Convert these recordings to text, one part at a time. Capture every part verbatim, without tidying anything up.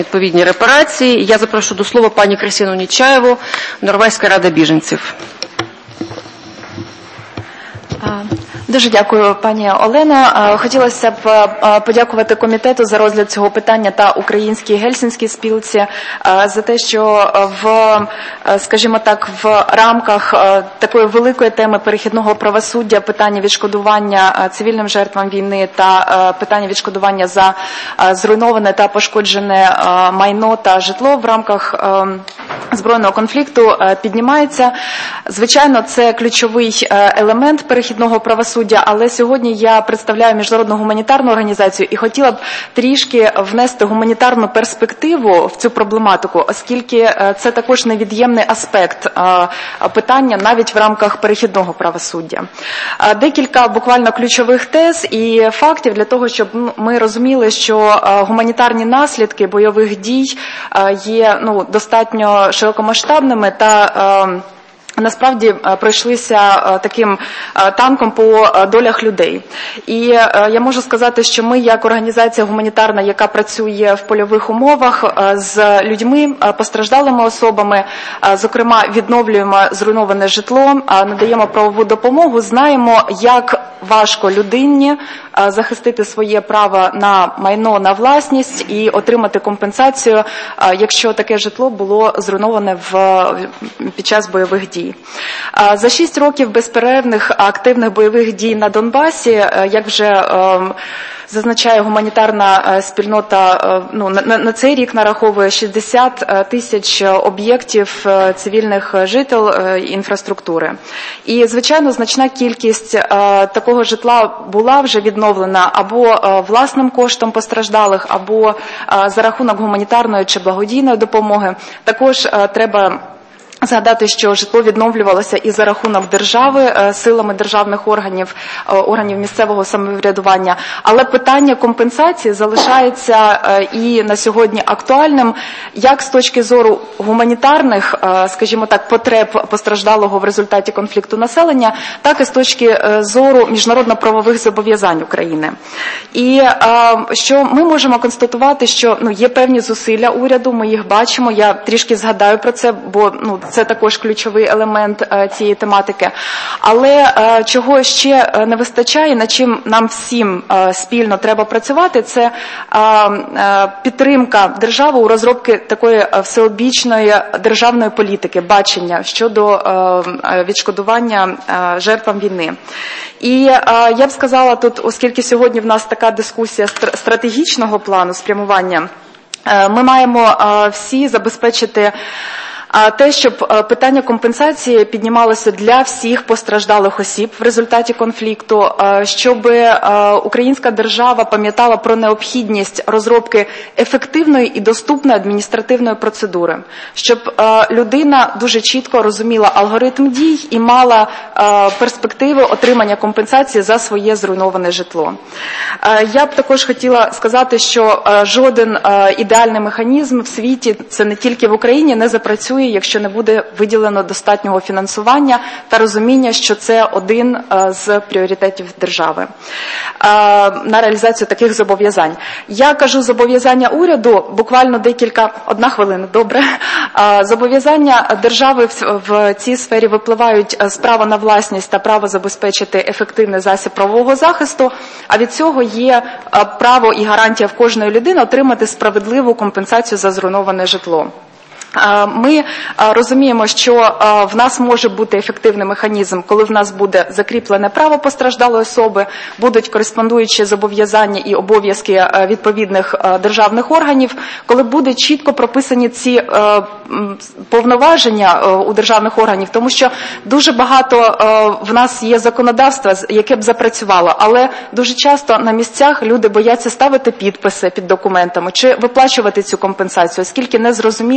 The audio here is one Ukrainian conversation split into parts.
Відповідні репарації. Я запрошую до слова пані Кристину Нечаєву, Норвезька рада біженців. Дуже дякую, пані Олено. Хотілося б подякувати комітету за розгляд цього питання та Українській Гельсінській спілці за те, що в, скажімо так, в рамках такої великої теми перехідного правосуддя, питання відшкодування цивільним жертвам війни та питання відшкодування за зруйноване та пошкоджене майно та житло в рамках збройного конфлікту піднімається. Звичайно, це ключовий елемент перехідного правосуддя, але сьогодні я представляю міжнародну гуманітарну організацію і хотіла б трішки внести гуманітарну перспективу в цю проблематику, оскільки це також невід'ємний аспект питання навіть в рамках перехідного правосуддя. Декілька буквально ключових тез і фактів для того, щоб ми розуміли, що гуманітарні наслідки бойових дій є ну, достатньо широкомасштабними та насправді пройшлися таким танком по долях людей. І я можу сказати, що ми як організація гуманітарна, яка працює в польових умовах з людьми, постраждалими особами, зокрема відновлюємо зруйноване житло, надаємо правову допомогу, знаємо, як важко людині захистити своє право на майно, на власність і отримати компенсацію, якщо таке житло було зруйноване в, під час бойових дій. За шість років безперервних активних бойових дій на Донбасі, як вже зазначає гуманітарна спільнота, ну, на, на цей рік нараховує шістдесят тисяч об'єктів цивільних жител інфраструктури. І, звичайно, значна кількість такого житла була вже відновлена або власним коштом постраждалих, або за рахунок гуманітарної чи благодійної допомоги. Також треба згадати, що житло відновлювалося і за рахунок держави, силами державних органів, органів місцевого самоврядування. Але питання компенсації залишається і на сьогодні актуальним, як з точки зору гуманітарних, скажімо так, потреб постраждалого в результаті конфлікту населення, так і з точки зору міжнародно-правових зобов'язань України. І що ми можемо констатувати, що ну, є певні зусилля уряду, ми їх бачимо, я трішки згадаю про це, бо ну, це також ключовий елемент цієї тематики. Але чого ще не вистачає, над чим нам всім спільно треба працювати, це підтримка держави у розробці такої всеобічної державної політики, бачення щодо відшкодування жертвам війни. І я б сказала тут, оскільки сьогодні в нас така дискусія стратегічного плану спрямування, ми маємо всі забезпечити те, щоб питання компенсації піднімалося для всіх постраждалих осіб в результаті конфлікту, щоб українська держава пам'ятала про необхідність розробки ефективної і доступної адміністративної процедури, щоб людина дуже чітко розуміла алгоритм дій і мала перспективи отримання компенсації за своє зруйноване житло. Я б також хотіла сказати, що жоден ідеальний механізм в світі, це не тільки в Україні, не запрацює, якщо не буде виділено достатнього фінансування та розуміння, що це один з пріоритетів держави на реалізацію таких зобов'язань. Я кажу зобов'язання уряду, буквально декілька, одна хвилина, добре. Зобов'язання держави в цій сфері випливають з права на власність та право забезпечити ефективний засіб правового захисту, а від цього є право і гарантія в кожної людини отримати справедливу компенсацію за зруйноване житло. Ми розуміємо, що в нас може бути ефективний механізм, коли в нас буде закріплене право постраждалої особи, будуть кореспондуючі зобов'язання і обов'язки відповідних державних органів, коли будуть чітко прописані ці повноваження у державних органів, тому що дуже багато в нас є законодавства, яке б запрацювало, але дуже часто на місцях люди бояться ставити підписи під документами чи виплачувати цю компенсацію, оскільки не зрозуміли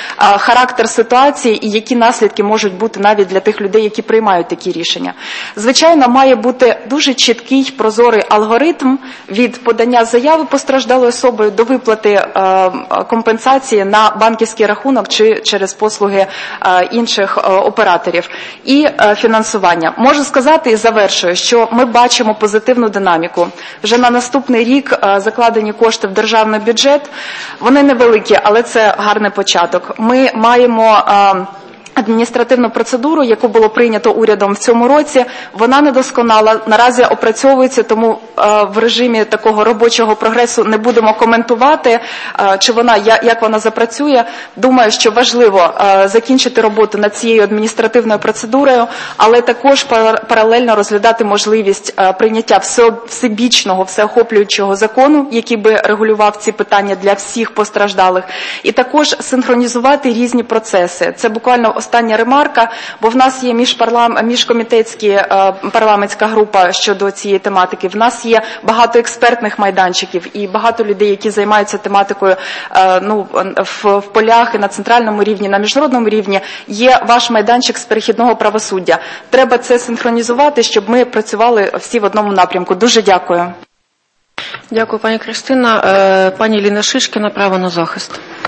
характер ситуації і які наслідки можуть бути навіть для тих людей, які приймають такі рішення. Звичайно, має бути дуже чіткий, прозорий алгоритм від подання заяви постраждалою особою до виплати компенсації на банківський рахунок чи через послуги інших операторів і фінансування. Можу сказати і завершую, що ми бачимо позитивну динаміку. Вже на наступний рік закладені кошти в державний бюджет. Вони невеликі, але це гарний початок. Ми маємо адміністративну процедуру, яку було прийнято урядом в цьому році, вона недосконала, наразі опрацьовується, тому в режимі такого робочого прогресу не будемо коментувати, чи вона, як вона запрацює. Думаю, що важливо закінчити роботу над цією адміністративною процедурою, але також паралельно розглядати можливість прийняття всебічного, всеохоплюючого закону, який би регулював ці питання для всіх постраждалих, і також синхронізувати різні процеси. Це буквально остання ремарка, бо в нас є міжкомітетські парламентська група щодо цієї тематики. В нас є багато експертних майданчиків і багато людей, які займаються тематикою ну, в, в полях і на центральному рівні, на міжнародному рівні. Є ваш майданчик з перехідного правосуддя. Треба це синхронізувати, щоб ми працювали всі в одному напрямку. Дуже дякую. Дякую, пані Кристина. Пані Ліна Шишкіна, право на захист.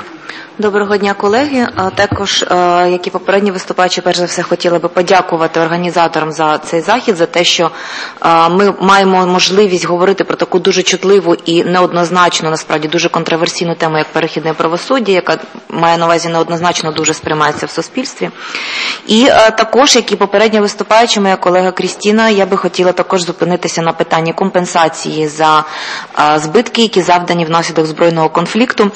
Доброго дня, колеги. Також, як і попередні виступаючі, перш за все хотіла би подякувати організаторам за цей захід, за те, що ми маємо можливість говорити про таку дуже чутливу і неоднозначну, насправді дуже контроверсійну тему, як перехідне правосуддя, яка має на увазі неоднозначно дуже сприймається в суспільстві. І також, як і попередні виступаючі, моя колега Крістіна, я би хотіла також зупинитися на питанні компенсації за збитки, які завдані внаслідок збройного конфлікту.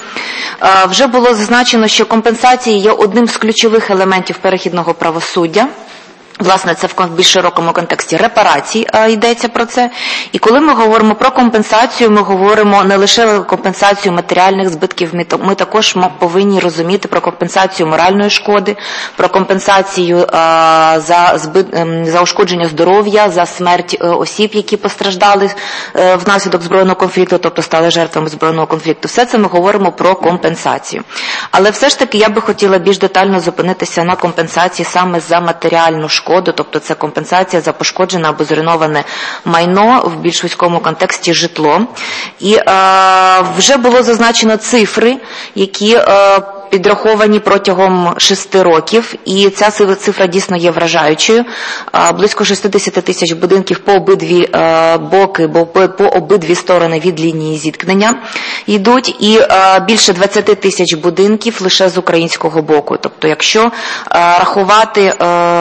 Вже було зазначено, що компенсації є одним з ключових елементів перехідного правосуддя. Власне, це в більш широкому контексті репарацій йдеться про це. І коли ми говоримо про компенсацію, ми говоримо не лише компенсацію матеріальних збитків, ми також повинні розуміти про компенсацію моральної шкоди, про компенсацію а, за, збит, за ушкодження здоров'я, за смерть осіб, які постраждали внаслідок збройного конфлікту, тобто стали жертвами збройного конфлікту. Все це ми говоримо про компенсацію. Але все ж таки я би хотіла більш детально зупинитися на компенсації саме за матеріальну шкоду. Шкоду, тобто це компенсація за пошкоджене або зруйноване майно, в більш вузькому контексті житло. І е, вже було зазначено цифри, які е, підраховані протягом шести років, і ця цифра дійсно є вражаючою. Близько шістдесят тисяч будинків по обидві боки, бо по обидві сторони від лінії зіткнення йдуть, і більше двадцять тисяч будинків лише з українського боку. Тобто, якщо рахувати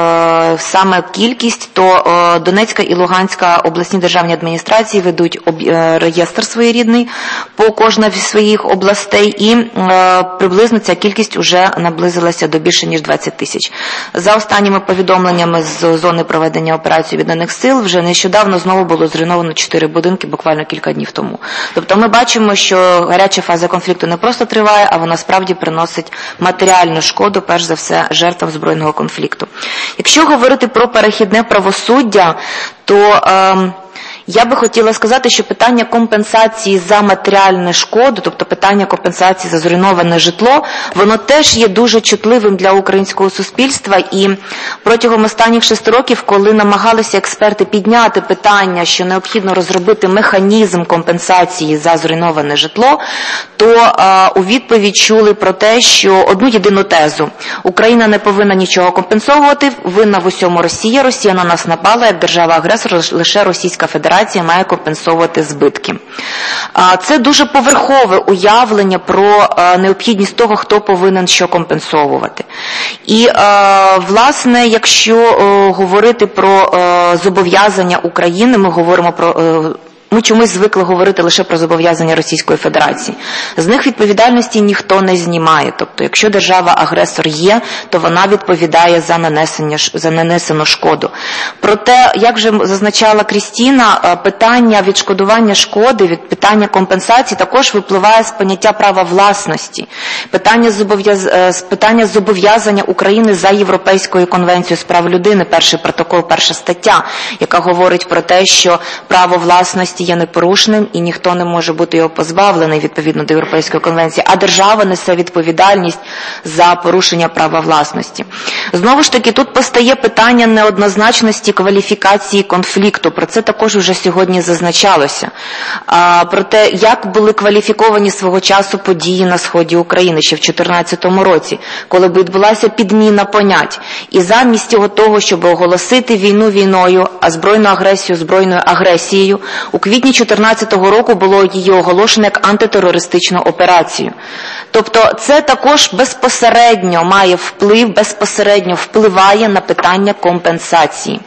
саме кількість, то Донецька і Луганська обласні державні адміністрації ведуть реєстр своєрідний по кожній з своїх областей, і приблизно ця кількість вже наблизилася до більше, ніж двадцять тисяч. За останніми повідомленнями з зони проведення операції Об'єднаних сил, вже нещодавно знову було зруйновано чотири будинки, буквально кілька днів тому. Тобто ми бачимо, що гаряча фаза конфлікту не просто триває, а вона справді приносить матеріальну шкоду, перш за все, жертвам збройного конфлікту. Якщо говорити про перехідне правосуддя, то ем, я би хотіла сказати, що питання компенсації за матеріальну шкоду, тобто питання компенсації за зруйноване житло, воно теж є дуже чутливим для українського суспільства. І протягом останніх шести років, коли намагалися експерти підняти питання, що необхідно розробити механізм компенсації за зруйноване житло, то а, у відповідь чули про те, що одну єдину тезу – Україна не повинна нічого компенсовувати, винна в усьому Росія, Росія на нас напала, як держава-агресор, лише Російська Федерація має компенсовувати збитки. Це дуже поверхове уявлення про необхідність того, хто повинен що компенсовувати. І, власне, якщо говорити про зобов'язання України, ми говоримо про... Ми чомусь звикли говорити лише про зобов'язання Російської Федерації. З них відповідальності ніхто не знімає. Тобто, якщо держава-агресор є, то вона відповідає за нанесення, за нанесену шкоду. Проте, як вже зазначала Крістіна, питання відшкодування шкоди, від питання компенсації також випливає з поняття права власності. Питання, зобов'яз... питання зобов'язання України за Європейською конвенцією з прав людини, перший протокол, перша стаття, яка говорить про те, що право власності власності є непорушним і ніхто не може бути його позбавлений відповідно до Європейської конвенції, а держава несе відповідальність за порушення права власності. Знову ж таки, тут постає питання неоднозначності кваліфікації конфлікту. Про це також вже сьогодні зазначалося. А, про те, як були кваліфіковані свого часу події на сході України ще в дві тисячі чотирнадцятому році, коли б відбулася підміна понять. І замість того, щоб оголосити війну війною, а збройну агресію збройною агресією, у квітні дві тисячі чотирнадцятого року було її оголошено як антитерористичну операцію. Тобто це також безпосередньо має вплив, безпосередньо впливає на питання компенсації.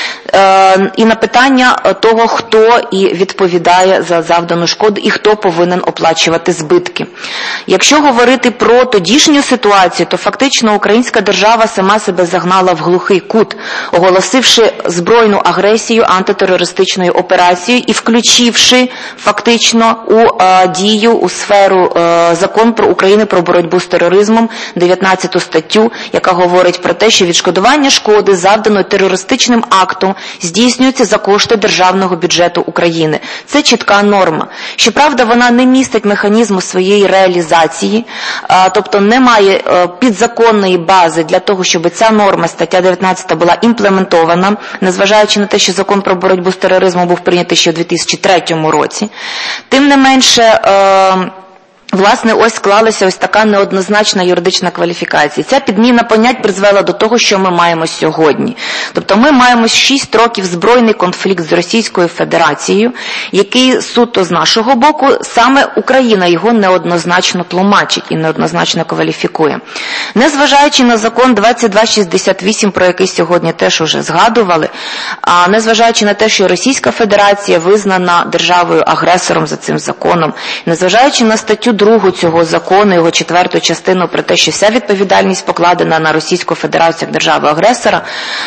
Е, і на питання того, хто і відповідає за завдану шкоду і хто повинен оплачувати збитки. Якщо говорити про тодішню ситуацію, то фактично українська держава сама себе загнала в глухий кут, оголосивши збройну агресію антитерористичною операцією і включивши фактично у е, дію, у сферу е, закон про України про боротьбу з тероризмом, дев'ятнадцяту статтю, яка говорить про те, що відшкодування шкоди, завданої терористичним актом, здійснюється за кошти державного бюджету України. Це чітка норма. Щоправда, вона не містить механізму своєї реалізації, а, тобто немає а, підзаконної бази для того, щоб ця норма, стаття дев'ятнадцята, була імплементована, незважаючи на те, що закон про боротьбу з тероризмом був прийнятий ще у дві тисячі третьому році. Тим не менше, а, власне, ось склалася ось така неоднозначна юридична кваліфікація. Ця підміна понять призвела до того, що ми маємо сьогодні. Тобто ми маємо шість років збройний конфлікт з Російською Федерацією, який суто з нашого боку, саме Україна його неоднозначно тлумачить і неоднозначно кваліфікує. Незважаючи на закон двадцять два шістдесят вісім, про який сьогодні теж уже згадували, а незважаючи на те, що Російська Федерація визнана державою-агресором за цим законом, незважаючи на статтю другу цього закону, його четверту частину про те, що вся відповідальність покладена на Російську Федерацію як державу-агресора,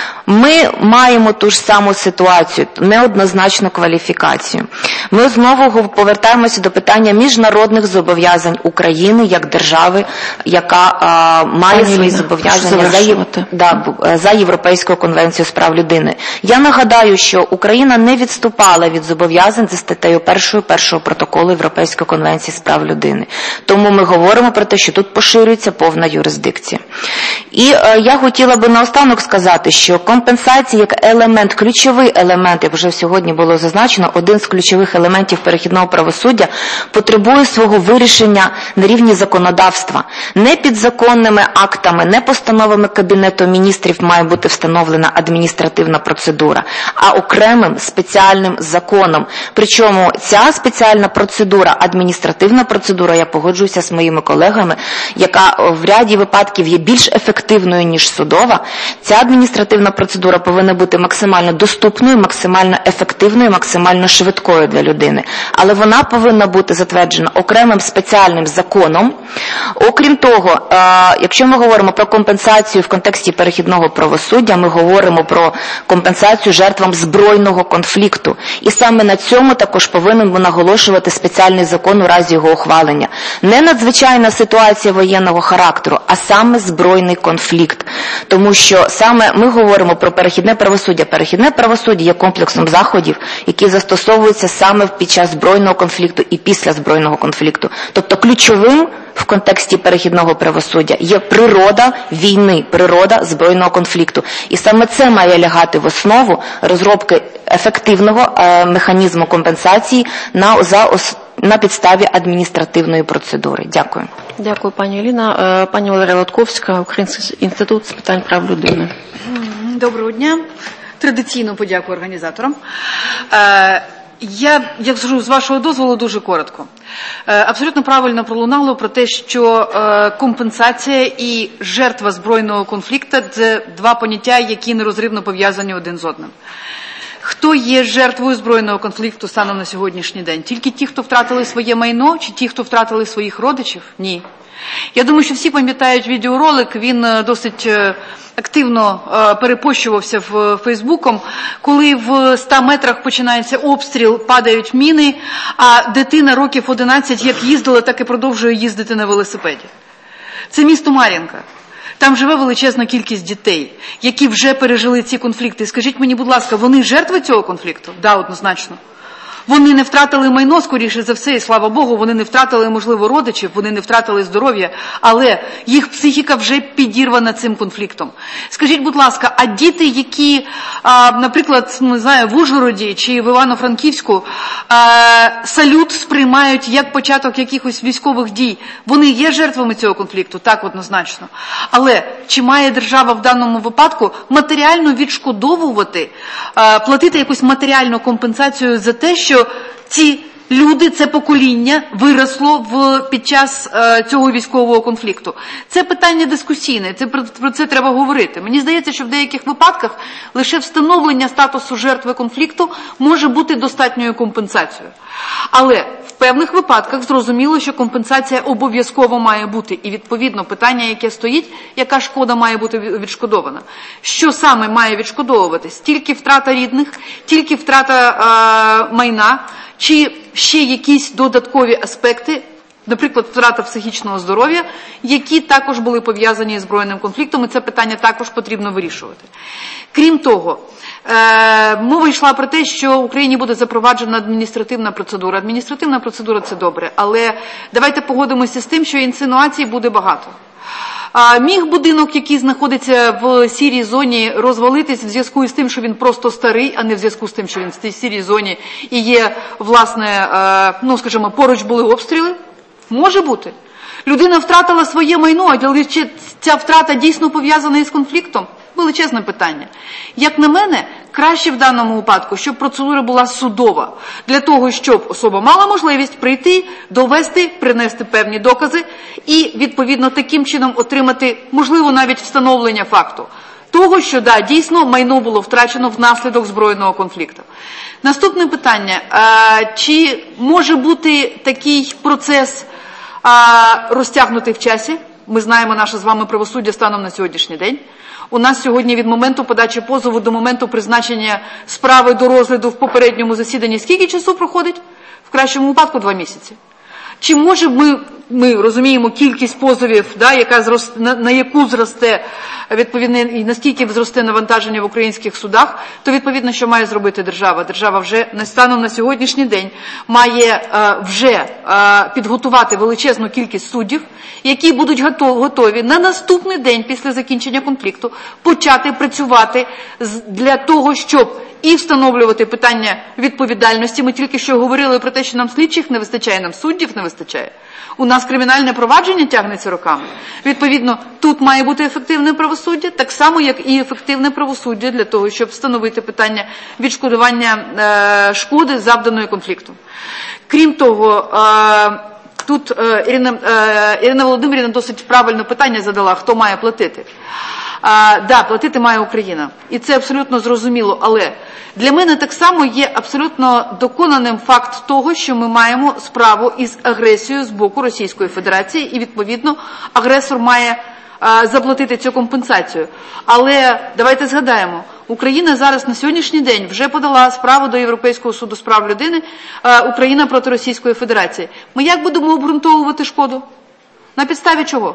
ми маємо ту ж саму ситуацію, неоднозначну кваліфікацію. Ми знову повертаємося до питання міжнародних зобов'язань України як держави, яка а, має Пані свої Ліна, зобов'язання за, да, за Європейською конвенцією з прав людини. Я нагадаю, що Україна не відступала від зобов'язань за статтею першою першого протоколу Європейської конвенції з прав людини. Тому ми говоримо про те, що тут поширюється повна юрисдикція. І е, я хотіла би наостанок сказати, що компенсація як елемент, ключовий елемент, як вже сьогодні було зазначено, один з ключових елементів перехідного правосуддя потребує свого вирішення на рівні законодавства. Не підзаконними актами, не постановами Кабінету міністрів має бути встановлена адміністративна процедура, а окремим спеціальним законом. Причому ця спеціальна процедура, адміністративна процедура, я погоджуюся з моїми колегами, яка в ряді випадків є більш ефективною, ніж судова, ця адміністративна процедура повинна бути максимально доступною, максимально ефективною, максимально швидкою для людини. Але вона повинна бути затверджена окремим спеціальним законом. Окрім того, якщо ми говоримо про компенсацію в контексті перехідного правосуддя, ми говоримо про компенсацію жертвам збройного конфлікту. І саме на цьому також повинен наголошувати спеціальний закон у разі його ухвалення. Не надзвичайна ситуація воєнного характеру, а саме збройний конфлікт. Тому що саме ми говоримо про перехідне правосуддя. Перехідне правосуддя є комплексом заходів, які застосовуються саме під час збройного конфлікту і після збройного конфлікту. Тобто ключовим в контексті перехідного правосуддя є природа війни, природа збройного конфлікту. І саме це має лягати в основу розробки ефективного е, механізму компенсації на, за ос, на підставі адміністративної процедури. Дякую. Дякую, пані Аліна. Пані Валерія Лотковська, Український інститут з питань прав людини. Доброго дня. Традиційно подякую організаторам. Я, як скажу, з вашого дозволу, дуже коротко. Абсолютно правильно пролунало про те, що компенсація і жертва збройного конфлікту – це два поняття, які нерозривно пов'язані один з одним. Хто є жертвою збройного конфлікту станом на сьогоднішній день? Тільки ті, хто втратили своє майно, чи ті, хто втратили своїх родичів? Ні. Я думаю, що всі пам'ятають відеоролик, він досить активно перепощувався в Фейсбуком, коли в ста метрах починається обстріл, падають міни, а дитина років одинадцять як їздила, так і продовжує їздити на велосипеді. Це місто Мар'їнка. Там живе величезна кількість дітей, які вже пережили ці конфлікти. Скажіть мені, будь ласка, вони жертви цього конфлікту? Да, однозначно. Вони не втратили майно, скоріше за все, і слава Богу, вони не втратили, можливо, родичів, вони не втратили здоров'я, але їх психіка вже підірвана цим конфліктом. Скажіть, будь ласка, а діти, які, а, наприклад, ну, не знаю, в Ужгороді чи в Івано-Франківську а, салют сприймають як початок якихось військових дій, вони є жертвами цього конфлікту? Так, однозначно. Але чи має держава в даному випадку матеріально відшкодовувати, а, платити якусь матеріальну компенсацію за те, що ці люди, це покоління виросло в, під час е, цього військового конфлікту? Це питання дискусійне, це, про, про це треба говорити. Мені здається, що в деяких випадках лише встановлення статусу жертви конфлікту може бути достатньою компенсацією. Але в певних випадках зрозуміло, що компенсація обов'язково має бути. І відповідно питання, яке стоїть, яка шкода має бути відшкодована. Що саме має відшкодовуватись? Тільки втрата рідних, тільки втрата е, майна, чи ще якісь додаткові аспекти, наприклад, втрата психічного здоров'я, які також були пов'язані з збройним конфліктом, і це питання також потрібно вирішувати. Крім того, е, мова йшла про те, що в Україні буде запроваджена адміністративна процедура. Адміністративна процедура – це добре, але давайте погодимося з тим, що інсинуацій буде багато. А міг будинок, який знаходиться в сірій зоні, розвалитись в зв'язку з тим, що він просто старий, а не в зв'язку з тим, що він в цій сірій зоні і є, власне, ну, скажімо, поруч були обстріли? Може бути. Людина втратила своє майно, але чи ця втрата дійсно пов'язана із конфліктом? Величезне питання. Як на мене, краще в даному випадку, щоб процедура була судова, для того, щоб особа мала можливість прийти, довести, принести певні докази і, відповідно, таким чином отримати, можливо, навіть встановлення факту того, що, да, дійсно, майно було втрачено внаслідок збройного конфлікту. Наступне питання. Чи може бути такий процес розтягнутий в часі? Ми знаємо наше з вами правосуддя станом на сьогоднішній день. У нас сьогодні від моменту подачі позову до моменту призначення справи до розгляду в попередньому засіданні скільки часу проходить? В кращому випадку два місяці. Чи може ми, ми розуміємо кількість позовів, да, яка зросте, на, на яку зросте відповідне і наскільки зросте навантаження в українських судах, то відповідно, що має зробити держава? Держава вже станом на сьогоднішній день має а, вже а, підготувати величезну кількість суддів, які будуть готові на наступний день після закінчення конфлікту почати працювати для того, щоб і встановлювати питання відповідальності. Ми тільки що говорили про те, що нам слідчих не вистачає, нам суддів не вистачає. У нас кримінальне провадження тягнеться роками. Відповідно, тут має бути ефективне правосуддя, так само, як і ефективне правосуддя для того, щоб встановити питання відшкодування е, шкоди, завданої конфліктом. Крім того, е, тут е, Ірина, е, Ірина Володимирівна досить правильне питання задала, хто має платити. Так, да, платити має Україна. І це абсолютно зрозуміло. Але для мене так само є абсолютно доконаним факт того, що ми маємо справу із агресією з боку Російської Федерації. І, відповідно, агресор має а, заплатити цю компенсацію. Але давайте згадаємо, Україна зараз на сьогоднішній день вже подала справу до Європейського суду з прав людини, а, Україна проти Російської Федерації. Ми як будемо обґрунтовувати шкоду? На підставі чого?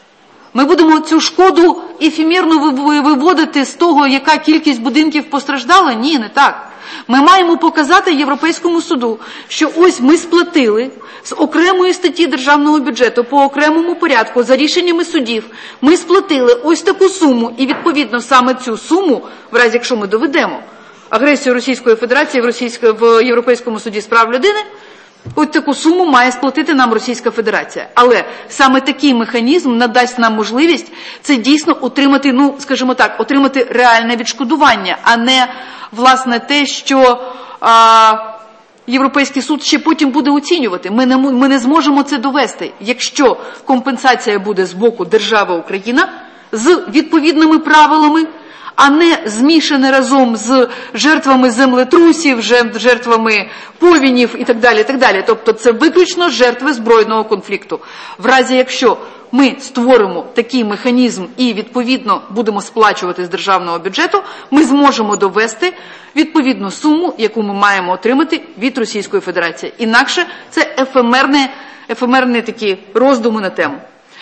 Ми будемо цю шкоду ефемерно виводити з того, яка кількість будинків постраждала? Ні, не так. Ми маємо показати Європейському суду, що ось ми сплатили з окремої статті державного бюджету по окремому порядку за рішеннями судів. Ми сплатили ось таку суму і, відповідно, саме цю суму, в разі якщо ми доведемо агресію Російської Федерації в, Російсько, в Європейському суді з прав людини, ось таку суму має сплатити нам Російська Федерація. Але саме такий механізм надасть нам можливість це дійсно отримати, ну, скажімо так, отримати реальне відшкодування, а не, власне, те, що а, Європейський суд ще потім буде оцінювати. Ми не, ми не зможемо це довести, якщо компенсація буде з боку держави Україна з відповідними правилами, а не змішане разом з жертвами землетрусів, жертвами повінів і так далі, і так далі. Тобто це виключно жертви збройного конфлікту. В разі, якщо ми створимо такий механізм і, відповідно, будемо сплачувати з державного бюджету, ми зможемо довести відповідну суму, яку ми маємо отримати від Російської Федерації. Інакше це ефемерні, ефемерні такі роздуми на тему.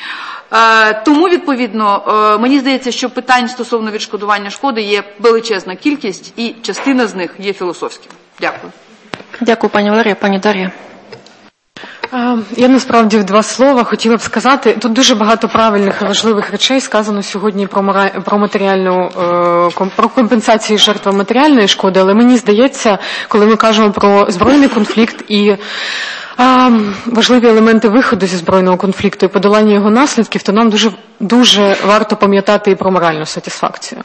Тому, відповідно, мені здається, що питань стосовно відшкодування шкоди є величезна кількість, і частина з них є філософськими. Дякую. Дякую, пані Валерія. Пані Дар'я. Я насправді в два слова хотіла б сказати, тут дуже багато правильних і важливих речей сказано сьогодні про, мора... про матеріальну, про компенсацію жертвам матеріальної шкоди, але мені здається, коли ми кажемо про збройний конфлікт і а, важливі елементи виходу зі збройного конфлікту і подолання його наслідків, то нам дуже, дуже варто пам'ятати і про моральну сатисфакцію.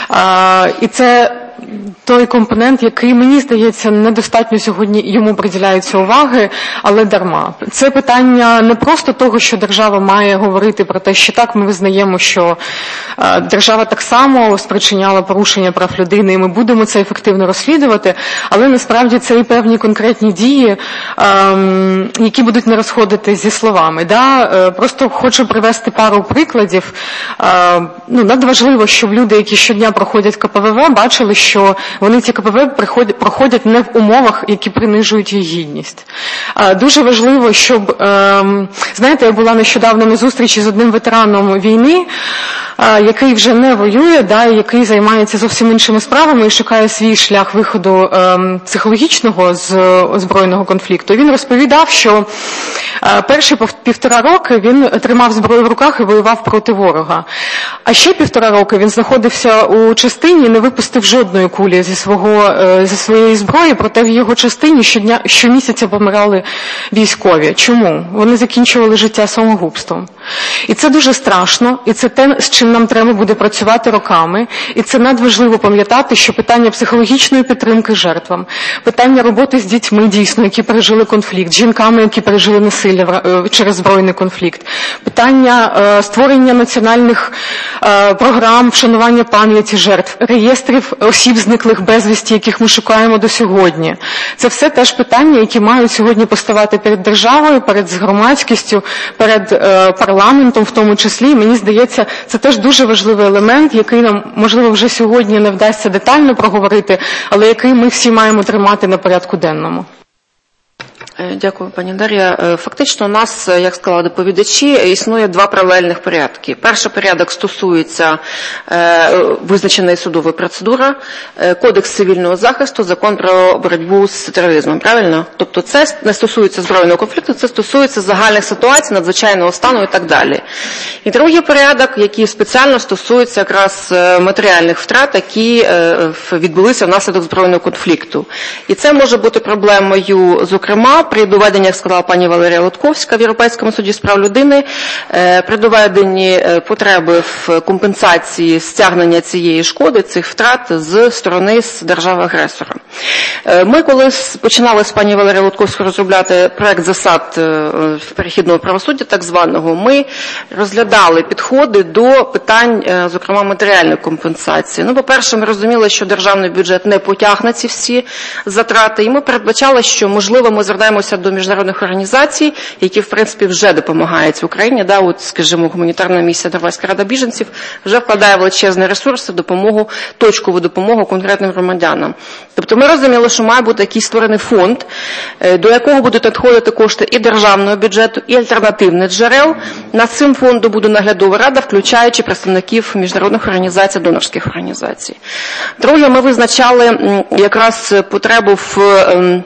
А, і це той компонент, який, мені здається, недостатньо сьогодні йому приділяється уваги, але дарма. Це питання не просто того, що держава має говорити про те, що так, ми визнаємо, що е, держава так само спричиняла порушення прав людини, і ми будемо це ефективно розслідувати, але насправді це і певні конкретні дії, е, які будуть не розходити зі словами. Да? Е, просто хочу привести пару прикладів. Е, ну, надважливо, щоб люди, які щодня проходять ка пе ве ве, бачили, що вони ці ка пе ве проходять не в умовах, які принижують їх гідність. Дуже важливо, щоб, знаєте, я була нещодавно на зустрічі з одним ветераном війни, який вже не воює, да, який займається зовсім іншими справами і шукає свій шлях виходу психологічного з збройного конфлікту. Він розповідав, що перші півтора роки він тримав зброю в руках і воював проти ворога. А ще півтора роки він знаходився у частині і не випустив жодної кулі зі, свого, зі своєї зброї, проте в його частині щодня, щомісяця помирали військові. Чому? Вони закінчували життя самогубством. І це дуже страшно, і це те, з чим нам треба буде працювати роками. І це надважливо пам'ятати, що питання психологічної підтримки жертвам, питання роботи з дітьми, дійсно, які пережили конфлікт, жінками, які пережили насилля через збройний конфлікт, питання е, створення національних е, програм вшанування пам'яті жертв, реєстрів осіб зниклих безвісті, яких ми шукаємо до сьогодні. Це все теж питання, які мають сьогодні поставати перед державою, перед громадськістю, перед е, парламентом в тому числі. І мені здається, це теж дуже важливий елемент, який нам, можливо, вже сьогодні не вдасться детально проговорити, але який ми всі маємо тримати на порядку денному. Дякую, пані Дар'я. Фактично у нас, як сказали доповідачі, існує два паралельних порядки. Перший порядок стосується е, визначеної судової процедури, е, Кодекс цивільного захисту, Закон про боротьбу з тероризмом, правильно? Тобто це не стосується збройного конфлікту, це стосується загальних ситуацій, надзвичайного стану і так далі. І другий порядок, який спеціально стосується якраз матеріальних втрат, які е, відбулися внаслідок збройного конфлікту. І це може бути проблемою, зокрема, при доведенні, як сказала пані Валерія Лотковська, в Європейському суді з прав людини, при доведенні потреби в компенсації стягнення цієї шкоди, цих втрат з сторони держави-агресора. Ми, коли починали з пані Валерією Лотковською розробляти проект засад перехідного правосуддя, так званого, ми розглядали підходи до питань, зокрема, матеріальної компенсації. Ну, по-перше, ми розуміли, що державний бюджет не потягне ці всі затрати, і ми передбачали, що, можливо, ми звернемося до міжнародних організацій, які, в принципі, вже допомагають в Україні. Да, от, скажімо, гуманітарна місія Норвезька рада біженців вже вкладає величезні ресурси в допомогу, точкову допомогу конкретним громадянам. Тобто ми розуміли, що має бути якийсь створений фонд, до якого будуть надходити кошти і державного бюджету, і альтернативних джерел. Над цим фондом буде наглядова рада, включаючи представників міжнародних організацій, донорських організацій. Друге, ми визначали якраз потребу в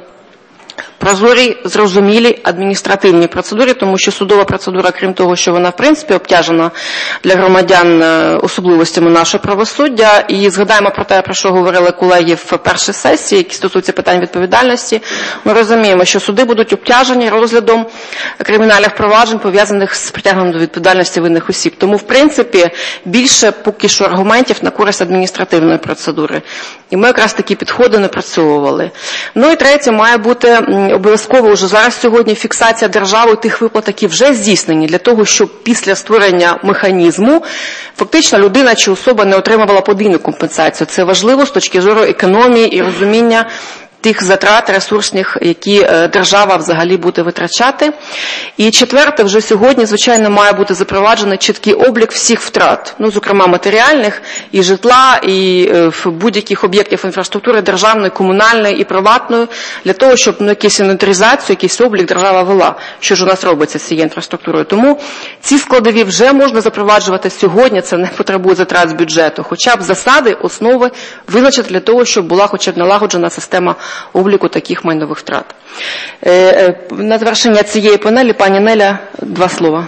прозорій, зрозумілій адміністративній процедурі, тому що судова процедура, крім того, що вона, в принципі, обтяжена для громадян особливостями нашого правосуддя, і згадаємо про те, про що говорили колеги в першій сесії, які стосуються питань відповідальності, ми розуміємо, що суди будуть обтяжені розглядом кримінальних проваджень, пов'язаних з притягненням до відповідальності винних осіб. Тому, в принципі, більше поки що аргументів на користь адміністративної процедури. І ми якраз такі підходи напрацьовували. Ну і третє, має бути обов'язково вже зараз сьогодні фіксація держави тих виплат, які вже здійснені, для того, щоб після створення механізму фактично людина чи особа не отримувала подвійну компенсацію. Це важливо з точки зору економії і розуміння тих затрат ресурсних, які держава взагалі буде витрачати. І четверте, вже сьогодні, звичайно, має бути запроваджений чіткий облік всіх втрат, ну, зокрема матеріальних, і житла, і будь-яких об'єктів інфраструктури державної, комунальної і приватної, для того, щоб ну, якусь інвентаризацію, якийсь облік держава вела, що ж у нас робиться з цією інфраструктурою. Тому ці складові вже можна запроваджувати сьогодні, це не потребує затрат з бюджету, хоча б засади, основи визначити для того, щоб була хоча б налагоджена система обліку таких майнових втрат. На завершення цієї панелі, пані Неля, два слова.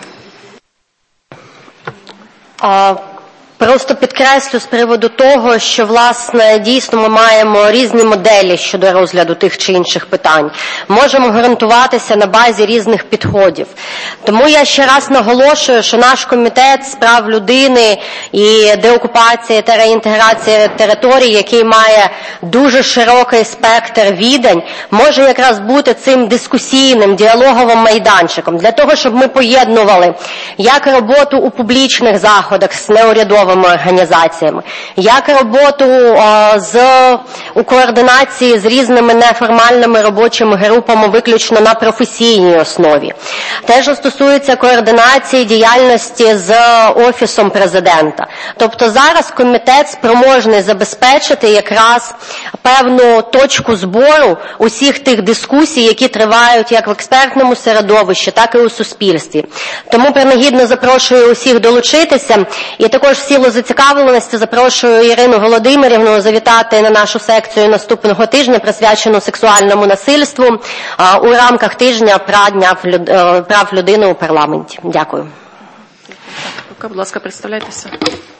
Просто підкреслю з приводу того, що, власне, дійсно ми маємо різні моделі щодо розгляду тих чи інших питань. Можемо ґрунтуватися на базі різних підходів. Тому я ще раз наголошую, що наш комітет з прав людини і деокупації та реінтеграції територій, який має дуже широкий спектр відань, може якраз бути цим дискусійним, діалоговим майданчиком, для того, щоб ми поєднували як роботу у публічних заходах з неурядовими організаціями, як роботу о, з, у координації з різними неформальними робочими групами виключно на професійній основі. Те, що стосується координації діяльності з Офісом Президента. Тобто зараз комітет спроможний забезпечити якраз певну точку збору усіх тих дискусій, які тривають як в експертному середовищі, так і у суспільстві. Тому принагідно запрошую усіх долучитися і також всі зацікавленості запрошую Ірину Володимирівну завітати на нашу секцію наступного тижня, присвячену сексуальному насильству у рамках тижня прав людини у парламенті. Дякую. Будь ласка, представляйтеся.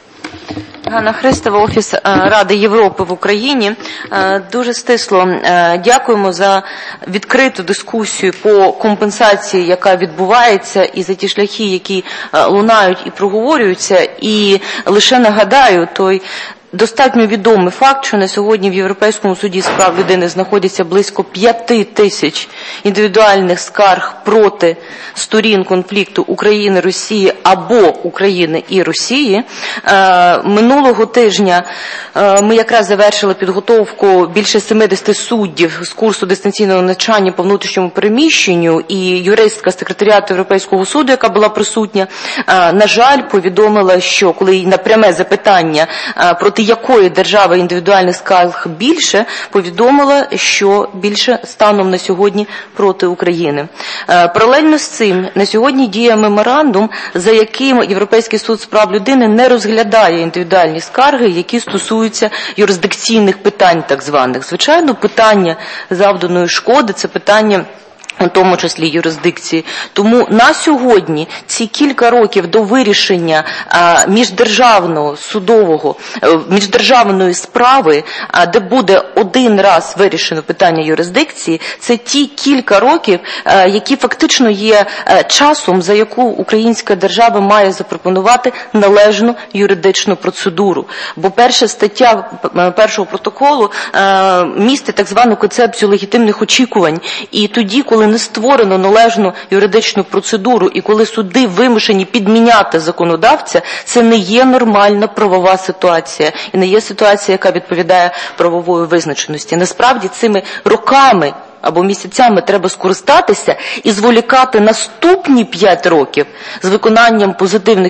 Ганна Христова, Офіс Ради Європи в Україні. Дуже стисло дякуємо за відкриту дискусію по компенсації, яка відбувається, і за ті шляхи, які лунають і проговорюються. І лише нагадаю той достатньо відомий факт, що на сьогодні в Європейському суді з прав людини знаходяться близько п'яти тисяч індивідуальних скарг проти сторін конфлікту України, Росії або України і Росії. Минулого тижня ми якраз завершили підготовку більше сімдесяти суддів з курсу дистанційного навчання по внутрішньому переміщенню, і юристка секретаріату Європейського суду, яка була присутня, на жаль, повідомила, що коли на пряме запитання проти якої держави індивідуальних скарг більше, повідомила, що більше станом на сьогодні проти України. Паралельно з цим, на сьогодні діє меморандум, за яким Європейський суд з прав людини не розглядає індивідуальні скарги, які стосуються юрисдикційних питань так званих. Звичайно, питання завданої шкоди – це питання у тому числі юрисдикції. Тому на сьогодні ці кілька років до вирішення а, міждержавного судового, а, міждержавної справи, а, де буде один раз вирішено питання юрисдикції, це ті кілька років, а, які фактично є а, часом, за яку українська держава має запропонувати належну юридичну процедуру. Бо перша стаття першого протоколу а, містить так звану концепцію легітимних очікувань. І тоді, коли не створено належну юридичну процедуру і коли суди вимушені підміняти законодавця, це не є нормальна правова ситуація і не є ситуація, яка відповідає правової визначеності. Насправді цими роками або місяцями треба скористатися і зволікати наступні п'ять років з виконанням позитивних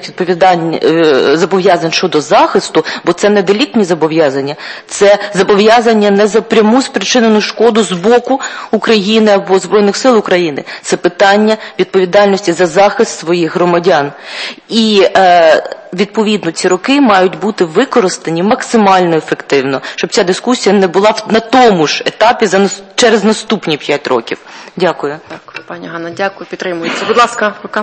зобов'язань щодо захисту, бо це не деліктні зобов'язання, це зобов'язання не за пряму спричинену шкоду з боку України або Збройних сил України. Це питання відповідальності за захист своїх громадян. І е, відповідно, ці роки мають бути використані максимально ефективно, щоб ця дискусія не була на тому ж етапі за, через наступні п'ять років. Дякую. Так, пані Ганна, дякую, підтримується. Будь ласка, рука.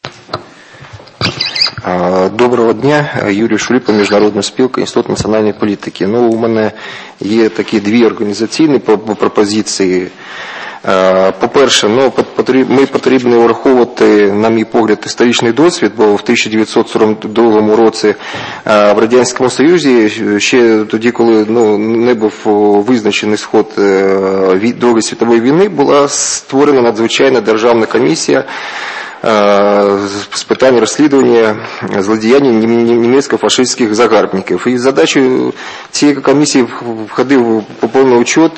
Доброго дня, Юрій Шуліпа, Міжнародна спілка, Інститут національної політики. Ну, у мене є такі дві організаційні пропозиції. По-перше, ну, ми потрібно враховувати, на мій погляд, історичний досвід, бо в тисяча дев'ятсот сорок другому році в Радянському Союзі, ще тоді, коли ну, не був визначений сход Другої світової війни, була створена надзвичайна державна комісія з питань розслідування злодіяння німецько-фашистських загарбників. І задачею цієї комісії входив повний учет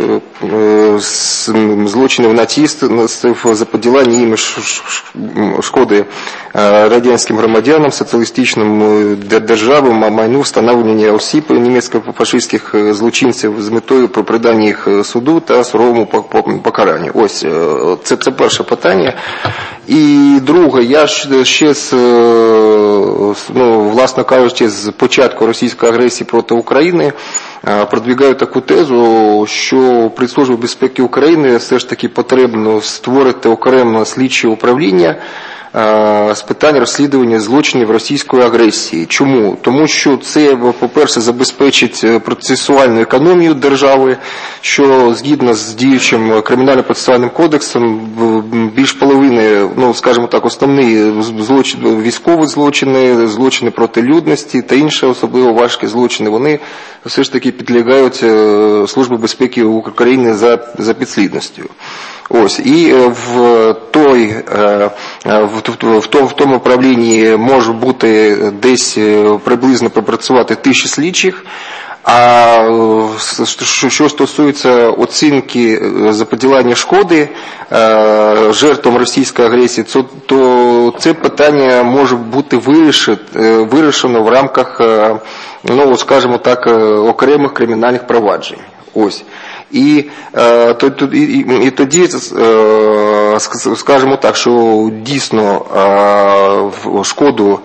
злочинів нацистів, заподілання їм шкоди радянським громадянам, соціалістичним державам, майну, встановлення осіб німецько-фашистських злочинців з метою про придання їх суду та суровому покаранню. Ось, це, це перше питання. І друге, я ще з, ну, власне кажучи, з початку російської агресії проти України продвигаю таку тезу, що при Службі безпеки України все ж таки потрібно створити окреме слідче управління з питань розслідування злочинів російської агресії. Чому? Тому що це, по-перше, забезпечить процесуальну економію держави, що згідно з діючим кримінально-процесуальним кодексом більш половини, ну, скажімо так, основні злочини, військові злочини, злочини проти людності та інші особливо важкі злочини, вони все ж таки підлягають Службі безпеки України за, за підслідністю. Ось, і в той, в, в, в тому управлінні може бути десь приблизно пропрацювати тисячі слідчих, а що стосується оцінки заподілення шкоди жертвам російської агресії, то це питання може бути вирішено в рамках, ну, скажімо так, окремих кримінальних проваджень. Ось. І, і, і, і тоді, скажімо так, що дійсно шкоду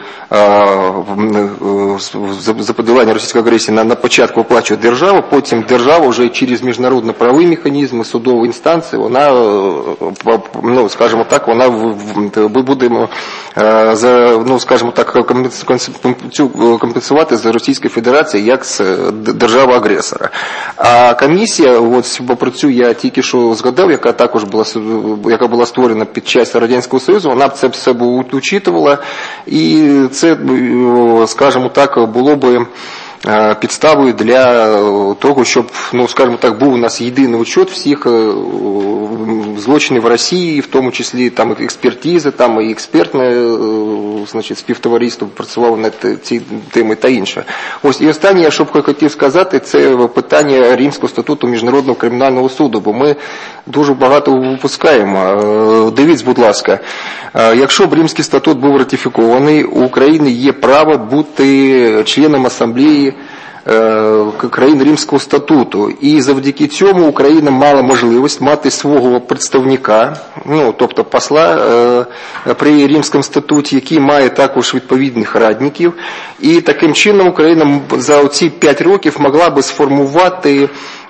заподілення російської агресії на, на початку оплачує держава, потім держава вже через міжнародно-правові механізми, судові інстанції, вона, ну, скажімо так, вона буде, ну, скажімо так, компенсувати з Російської Федерації як з держави-агресора. А комісія, от про я тільки що згадав, яка також була, яка була створена під час Радянського Союзу, вона б це все учитувала, і це, скажімо так, було би підставою для того, щоб, ну, скажімо так, був у нас єдиний учет всіх злочинів в Росії, в тому числі там експертизи, там і експертне, значить, співтовариство працювало над цією темою та інше. Ось, і останнє, що б хотів сказати, це питання Римського статуту Міжнародного кримінального суду, бо ми дуже багато випускаємо. Дивіться, будь ласка, якщо б Римський статут був ратифікований, у України є право бути членом асамблеї країн Римського статуту. І завдяки цьому Україна мала можливість мати свого представника, ну, тобто посла е, при Римському статуті, який має також відповідних радників. І таким чином Україна за оці п'ять років могла би сформувати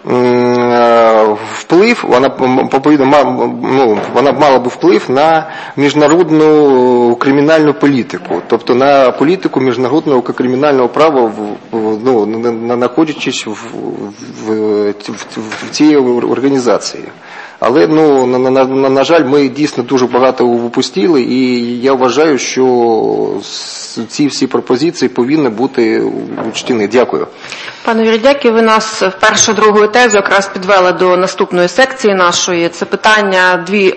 вплив, вона, ну, вона мала би вплив на міжнародну кримінальну політику, тобто на політику міжнародного кримінального права, ну, знаходячись в, в, в, в цій організації. Але, ну, на, на, на, на жаль, ми дійсно дуже багато упустили, і я вважаю, що ці всі пропозиції повинні бути учтені. Дякую. Пане Вірдяки, ви нас в першу другу тезу якраз підвели до наступної секції нашої. Це питання дві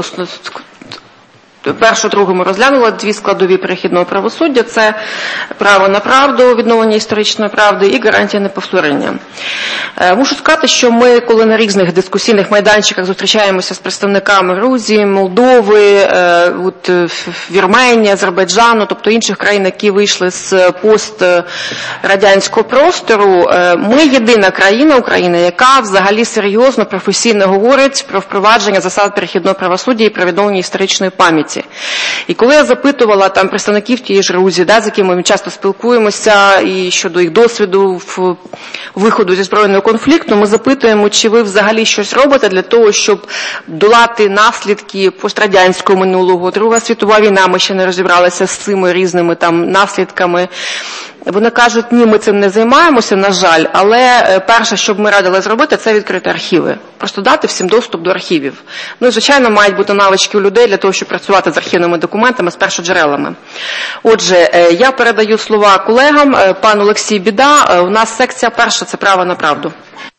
Першу, другу ми розглянули дві складові перехідного правосуддя. Це право на правду, відновлення історичної правди і гарантія неповторення. Мушу сказати, що ми, коли на різних дискусійних майданчиках зустрічаємося з представниками Грузії, Молдови, от, Вірменії, Азербайджану, тобто інших країн, які вийшли з пострадянського простору, ми єдина країна, Україна, яка взагалі серйозно, професійно говорить про впровадження засад перехідного правосуддя і про відновлення історичної пам'яті. І коли я запитувала там представників тієї ж Грузії, да, з якими ми часто спілкуємося, і щодо їх досвіду в виходу зі збройного конфлікту, ми запитуємо, чи ви взагалі щось робите для того, щоб долати наслідки пострадянського минулого. Друга світова війна, ми ще не розібралися з цими різними там наслідками. Вони кажуть, ні, ми цим не займаємося, на жаль, але перше, що б ми радили зробити, це відкрити архіви. Просто дати всім доступ до архівів. Ну і, звичайно, мають бути навички у людей для того, щоб працювати з архівними документами, з першоджерелами. Отже, я передаю слова колегам. Пан Олексій Біда, у нас секція перша, це право на правду.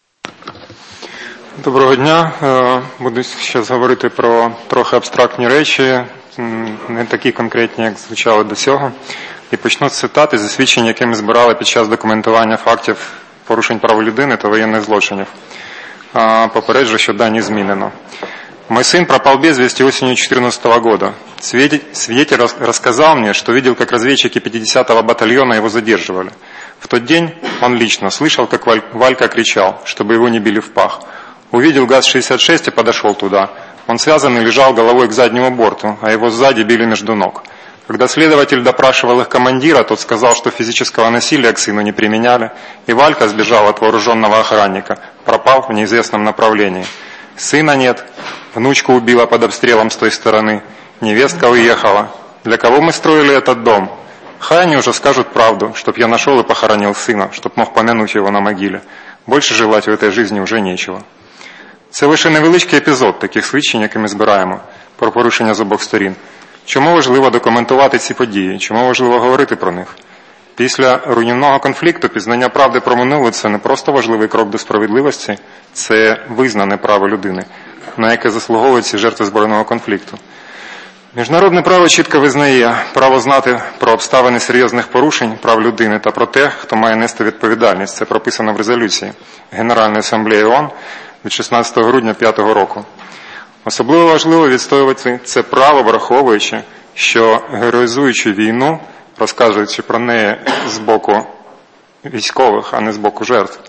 Доброго дня. Буду зараз говорити про трохи абстрактні речі, не такі конкретні, як звучали до цього. І почну з цитати, засвідчень, які ми збирали під час документування фактів порушень прав людини та воєнних злочинів. Попереджу, що дані змінено. Мой сын пропал без вести осенью две тысячи четырнадцатого года. Свидетель рассказал мне, что видел, как разведчики пятидесятого батальона его задерживали. В тот день он лично слышал, как Валька кричал, чтобы его не били в пах. Увидел ГАЗ шестьдесят шесть и подошел туда. Он связанный лежал головой к заднему борту, а его сзади били между ног. Когда следователь допрашивал их командира, тот сказал, что физического насилия к сыну не применяли, и Валька сбежал от вооруженного охранника, пропал в неизвестном направлении. Сына нет, внучку убила под обстрелом с той стороны, невестка уехала. Для кого мы строили этот дом? Хай они уже скажут правду, чтоб я нашел и похоронил сына, чтоб мог помянуть его на могиле. Больше желать в этой жизни уже нечего. Це лише невеличкий епізод таких свідчень, які ми збираємо, про порушення з обох сторін. Чому важливо документувати ці події? Чому важливо говорити про них? Після руйнівного конфлікту пізнання правди про минуле – це не просто важливий крок до справедливості, це визнане право людини, на яке заслуговують ці жертви збройного конфлікту. Міжнародне право чітко визнає право знати про обставини серйозних порушень прав людини та про те, хто має нести відповідальність. Це прописано в резолюції Генеральної асамблеї ООН від шістнадцятого грудня п'ятого року. Особливо важливо відстоювати це право, враховуючи, що героїзуючи війну, розказуючи про неї з боку військових, а не з боку жертв,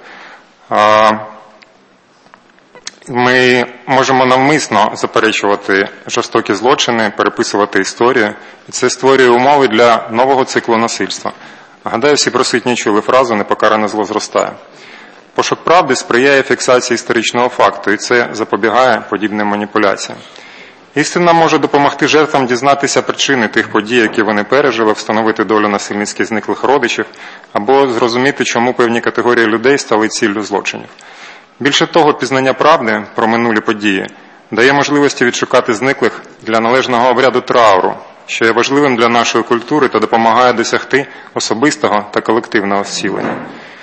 ми можемо навмисно заперечувати жорстокі злочини, переписувати історію, і це створює умови для нового циклу насильства. Гадаю, всі присутні чули фразу «непокаране зло зростає». Пошук правди сприяє фіксації історичного факту, і це запобігає подібним маніпуляціям. Істина може допомогти жертвам дізнатися причини тих подій, які вони пережили, встановити долю насильницьки зниклих родичів, або зрозуміти, чому певні категорії людей стали ціллю злочинів. Більше того, пізнання правди про минулі події дає можливості відшукати зниклих для належного обряду трауру, що є важливим для нашої культури та допомагає досягти особистого та колективного зцілення.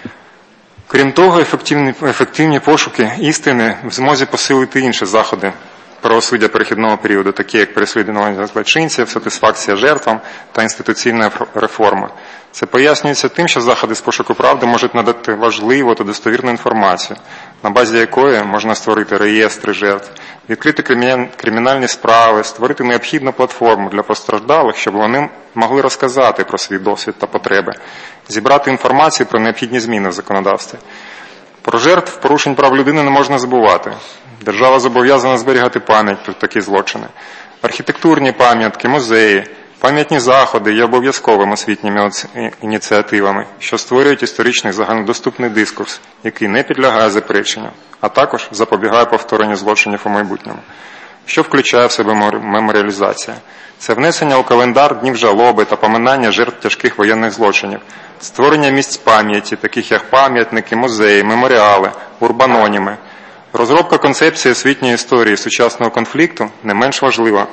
Крім того, ефективні, ефективні пошуки істини в змозі посилити інші заходи правосуддя перехідного періоду, такі як переслідування злочинців, сатисфакція жертвам та інституційна реформа. Це пояснюється тим, що заходи з пошуку правди можуть надати важливу та достовірну інформацію, на базі якої можна створити реєстри жертв, відкрити кримінальні справи, створити необхідну платформу для постраждалих, щоб вони могли розказати про свій досвід та потреби, зібрати інформацію про необхідні зміни в законодавстві. Про жертв порушень прав людини не можна забувати. Держава зобов'язана зберігати пам'ять про такі злочини. Архітектурні пам'ятки, музеї, пам'ятні заходи є обов'язковими освітніми ініціативами, що створюють історичний загальнодоступний дискурс, який не підлягає запереченню, а також запобігає повторенню злочинів у майбутньому. Що включає в себе меморіалізація? Це внесення у календар днів жалоби та поминання жертв тяжких воєнних злочинів, створення місць пам'яті, таких як пам'ятники, музеї, меморіали, урбаноніми. Розробка концепції освітньої історії сучасного конфлікту не менш важлива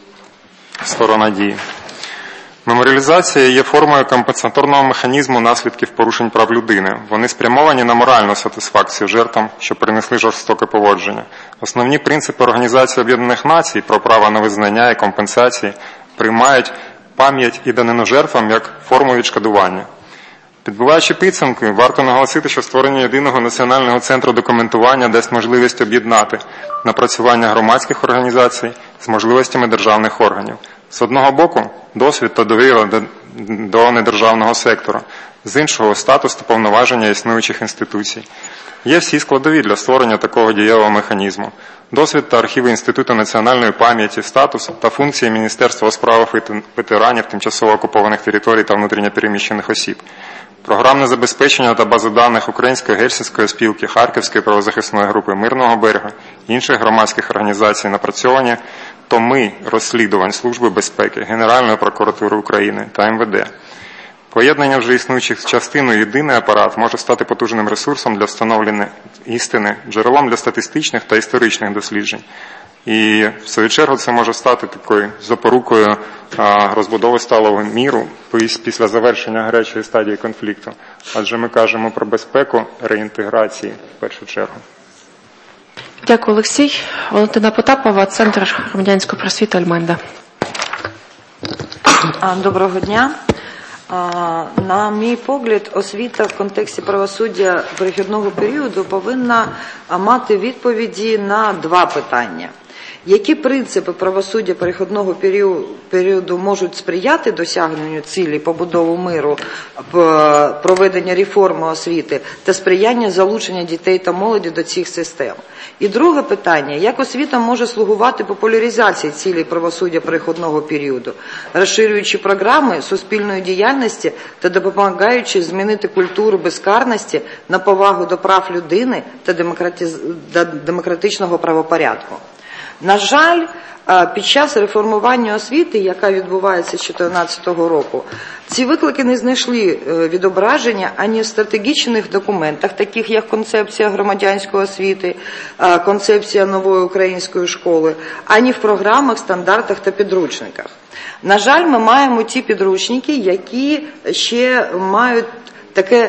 сторона дії. Меморіалізація є формою компенсаторного механізму наслідків порушень прав людини. Вони спрямовані на моральну сатисфакцію жертвам, що принесли жорстоке поводження. Основні принципи Організації Об'єднаних Націй про право на визнання і компенсації приймають пам'ять і данину жертвам як форму відшкодування. Підбиваючи підсумки, варто наголосити, що створення єдиного національного центру документування дасть можливість об'єднати напрацювання громадських організацій з можливостями державних органів. З одного боку, досвід та довіра до недержавного сектору, з іншого – статус та повноваження існуючих інституцій. Є всі складові для створення такого дієвого механізму. Досвід та архіви Інституту національної пам'яті, статус та функції Міністерства у справах ветеранів тимчасово окупованих територій та внутрішньопереміщених осіб. Програмне забезпечення та бази даних Української гельсінської спілки, Харківської правозахисної групи Мирного берега, інших громадських організацій напрацьовані томи розслідувань Служби безпеки, Генеральної прокуратури України та ем ве де. Поєднання вже існуючих частин у єдиний апарат може стати потужним ресурсом для встановлення істини, джерелом для статистичних та історичних досліджень. І, в свою чергу, це може стати такою запорукою розбудови сталого міру після завершення гарячої стадії конфлікту. Адже ми кажемо про безпеку реінтеграції, в першу чергу. Дякую, Олексій. Валентина Потапова, Центр громадянської просвіти «Альменда». Доброго дня. На мій погляд, освіта в контексті правосуддя перехідного періоду повинна мати відповіді на два питання. які принципи правосуддя перехідного періоду можуть сприяти досягненню цілі побудови миру, проведення реформи освіти та сприяння залучення дітей та молоді до цих систем. І друге питання, як освіта може слугувати популяризації цілей правосуддя перехідного періоду, розширюючи програми суспільної діяльності та допомагаючи змінити культуру безкарності на повагу до прав людини та демократичного правопорядку. На жаль, під час реформування освіти, яка відбувається з дві тисячі чотирнадцятого року, ці виклики не знайшли відображення ані в стратегічних документах, таких як концепція громадянської освіти, концепція нової української школи, ані в програмах, стандартах та підручниках. На жаль, ми маємо ті підручники, які ще мають таке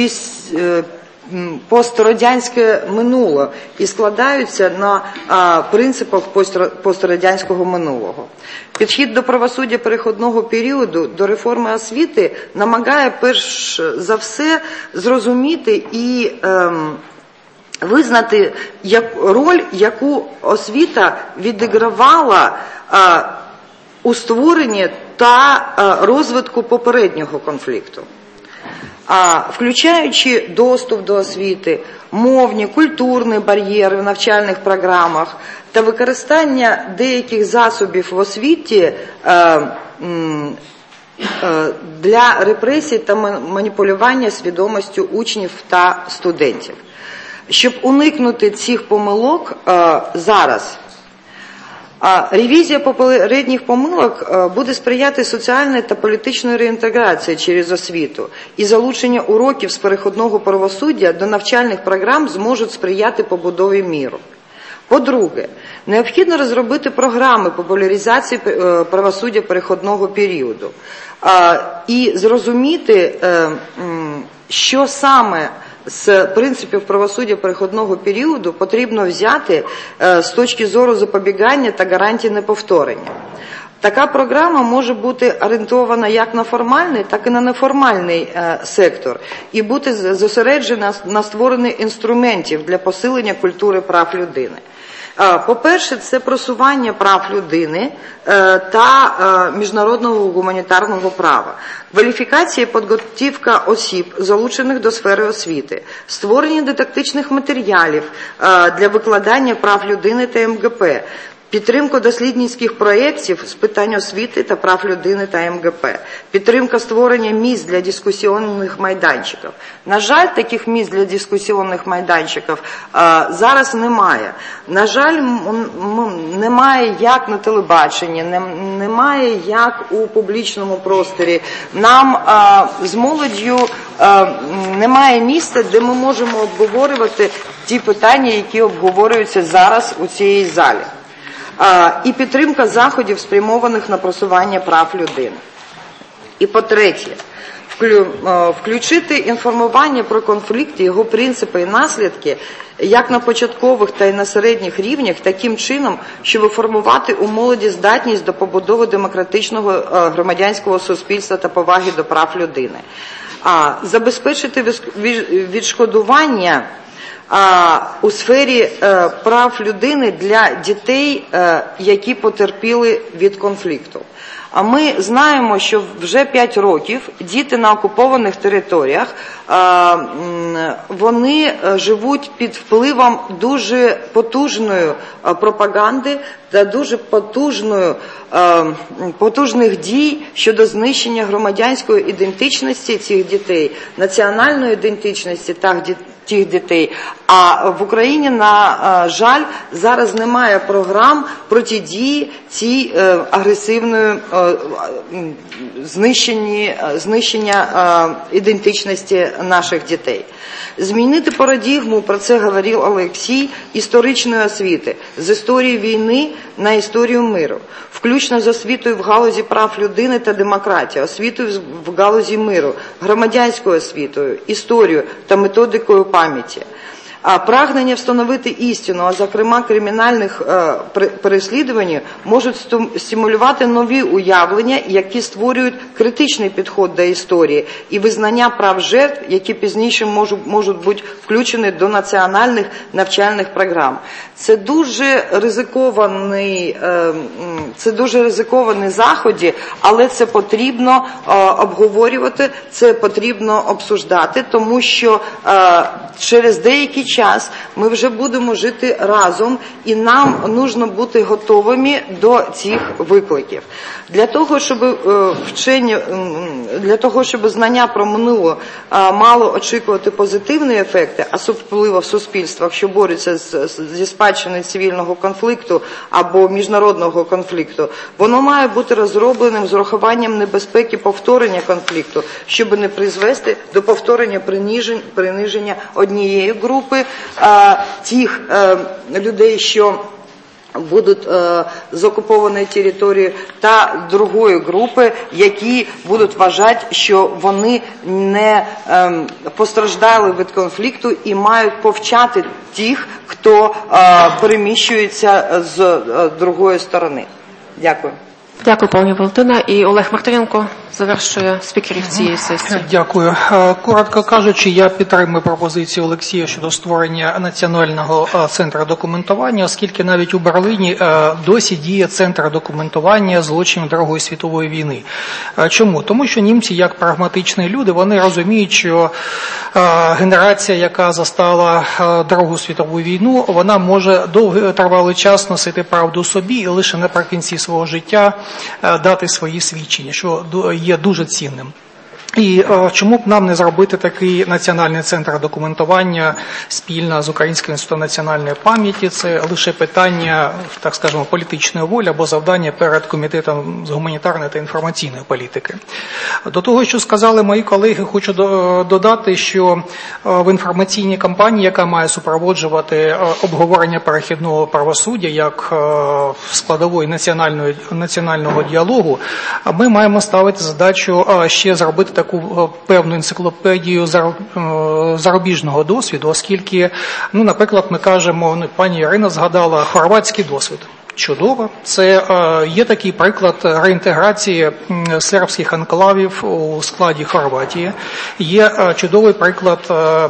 пострадянське минуле і складаються на а, принципах пострадянського минулого. Підхід до правосуддя перехідного періоду, до реформи освіти намагає перш за все зрозуміти і ем, визнати як, роль, яку освіта відігравала а, у створенні та а, розвитку попереднього конфлікту. А, включаючи доступ до освіти, мовні, культурні бар'єри в навчальних програмах та використання деяких засобів в освіті е, е, для репресій та маніпулювання свідомістю учнів та студентів. Щоб уникнути цих помилок е, зараз, А ревізія попередніх помилок буде сприяти соціальній та політичній реінтеграції через освіту, і залучення уроків з перехідного правосуддя до навчальних програм зможуть сприяти побудові миру. По-друге, необхідно розробити програми популяризації правосуддя перехідного періоду і зрозуміти, що саме з принципів правосуддя перехідного періоду потрібно взяти з точки зору запобігання та гарантій неповторення. Така програма може бути орієнтована як на формальний, так і на неформальний сектор і бути зосереджена на створенні інструментів для посилення культури прав людини. По-перше, це просування прав людини та міжнародного гуманітарного права, кваліфікація і підготовка осіб, залучених до сфери освіти, створення дидактичних матеріалів для викладання прав людини та ем ге пе, підтримка дослідницьких проєктів з питань освіти та прав людини та ем ге пе, підтримка створення місць для дискусійних майданчиків. На жаль, таких місць для дискусійних майданчиків а, зараз немає. На жаль, немає як на телебаченні, не, немає як у публічному просторі. Нам а, з молоддю а, немає місця, де ми можемо обговорювати ті питання, які обговорюються зараз у цій залі. І підтримка заходів, спрямованих на просування прав людини. І по-третє, включити інформування про конфлікт, його принципи і наслідки, як на початкових та й на середніх рівнях, таким чином, щоб формувати у молоді здатність до побудови демократичного громадянського суспільства та поваги до прав людини. Забезпечити відшкодування у сфері прав людини для дітей, які потерпіли від конфлікту. А ми знаємо, що вже п'ять років діти на окупованих територіях, вони живуть під впливом дуже потужної пропаганди та дуже потужної, потужних дій щодо знищення громадянської ідентичності цих дітей, національної ідентичності та тих дітей. А в Україні, на жаль, зараз немає програм протидії цій агресивної знищення ідентичності наших дітей. Змінити парадигму, про це говорив Олексій, історичної освіти, з історії війни на історію миру, включно з освітою в галузі прав людини та демократії, освітою в галузі миру, громадянською освітою, історією та методикою пам'яті. А прагнення встановити істину, а зокрема кримінальних е, переслідувань, можуть стимулювати нові уявлення, які створюють критичний підход до історії і визнання прав жертв, які пізніше можуть, можуть бути включені до національних навчальних програм. Це дуже ризикований, е, це дуже ризиковані заходи, але це потрібно е, обговорювати, це потрібно обсуждати, тому що е, через деякий час ми вже будемо жити разом, і нам потрібно бути готовими до цих викликів. Для того, щоб е, вчення, для того, щоб знання про минуле е, мало очікувати позитивні ефекти, особливо в суспільствах, що борються з, зі спадщиною цивільного конфлікту або міжнародного конфлікту, воно має бути розробленим з урахуванням небезпеки повторення конфлікту, щоб не призвести до повторення принижень, приниження однієї групи а, тих а, людей, що будуть е, з окупованої території, та другої групи, які будуть вважати, що вони не е, постраждали від конфлікту і мають повчати тих, хто е, переміщується з е, другої сторони. Дякую. Дякую, пані Валентина. І Олег Мартиненко завершує спікерів цієї сесії. Дякую. Коротко кажучи, я підтримую пропозицію Олексія щодо створення національного центру документування, оскільки навіть у Берліні досі діє центр документування злочинів Другої світової війни. Чому? Тому що німці, як прагматичні люди, вони розуміють, що генерація, яка застала Другу світову війну, вона може довгий тривалий час носити правду собі і лише наприкінці свого життя дати свої свідчення, що є дуже цінним. І е, чому б нам не зробити такий національний центр документування спільно з Українським інститутом національної пам'яті? Це лише питання, так скажемо, політичної волі або завдання перед Комітетом з гуманітарної та інформаційної політики. До того, що сказали мої колеги, хочу до, додати, що е, в інформаційній кампанії, яка має супроводжувати е, обговорення перехідного правосуддя як е, складової національної, національного діалогу, ми маємо ставити задачу е, ще зробити таку певну енциклопедію зарубіжного досвіду, оскільки, ну, наприклад, ми кажемо, ну, пані Ірина згадала хорватський досвід. Чудово. Це е, є такий приклад реінтеграції сербських анклавів у складі Хорватії. Є е, чудовий приклад е,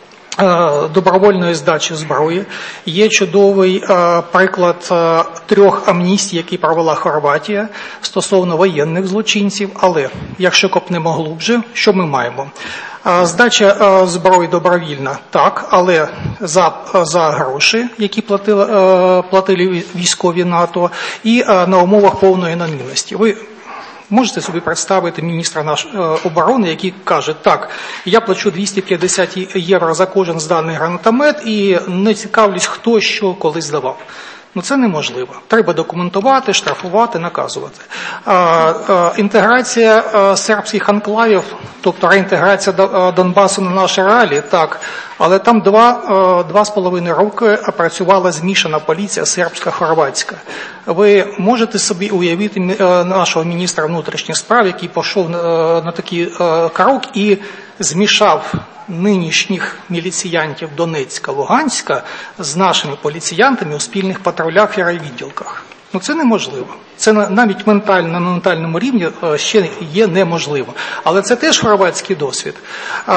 добровольної здачі зброї. Є чудовий е, приклад е, трьох амністій, які провела Хорватія стосовно воєнних злочинців. Але, якщо копнемо глубже, що ми маємо? Е, здача е, зброї добровільна, так, але за, за гроші, які платили, е, платили військові НАТО, і е, на умовах повної анонімності. Ви можете собі представити міністра наш, е, оборони, який каже, так, я плачу двісті п'ятдесят євро за кожен зданий гранатомет і не цікавлюсь, хто що коли здавав. Ну це неможливо. Треба документувати, штрафувати, наказувати. А, а, інтеграція а, сербських анклавів, тобто реінтеграція Донбасу на наші реалії, так, але там два, два з половиною роки працювала змішана поліція сербська-хорватська. Ви можете собі уявити нашого міністра внутрішніх справ, який пішов на, на такий крок і змішав нинішніх міліціянтів Донецька, Луганська з нашими поліціянтами у спільних патрулях і райвідділках. Ну це неможливо. Це навіть ментально, на ментальному рівні ще є неможливо. Але це теж хорватський досвід. А,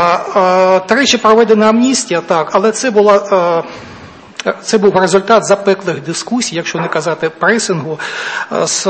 а, тричі проведена амністія, так, але це була... А, це був результат запеклих дискусій, якщо не казати пресингу, з...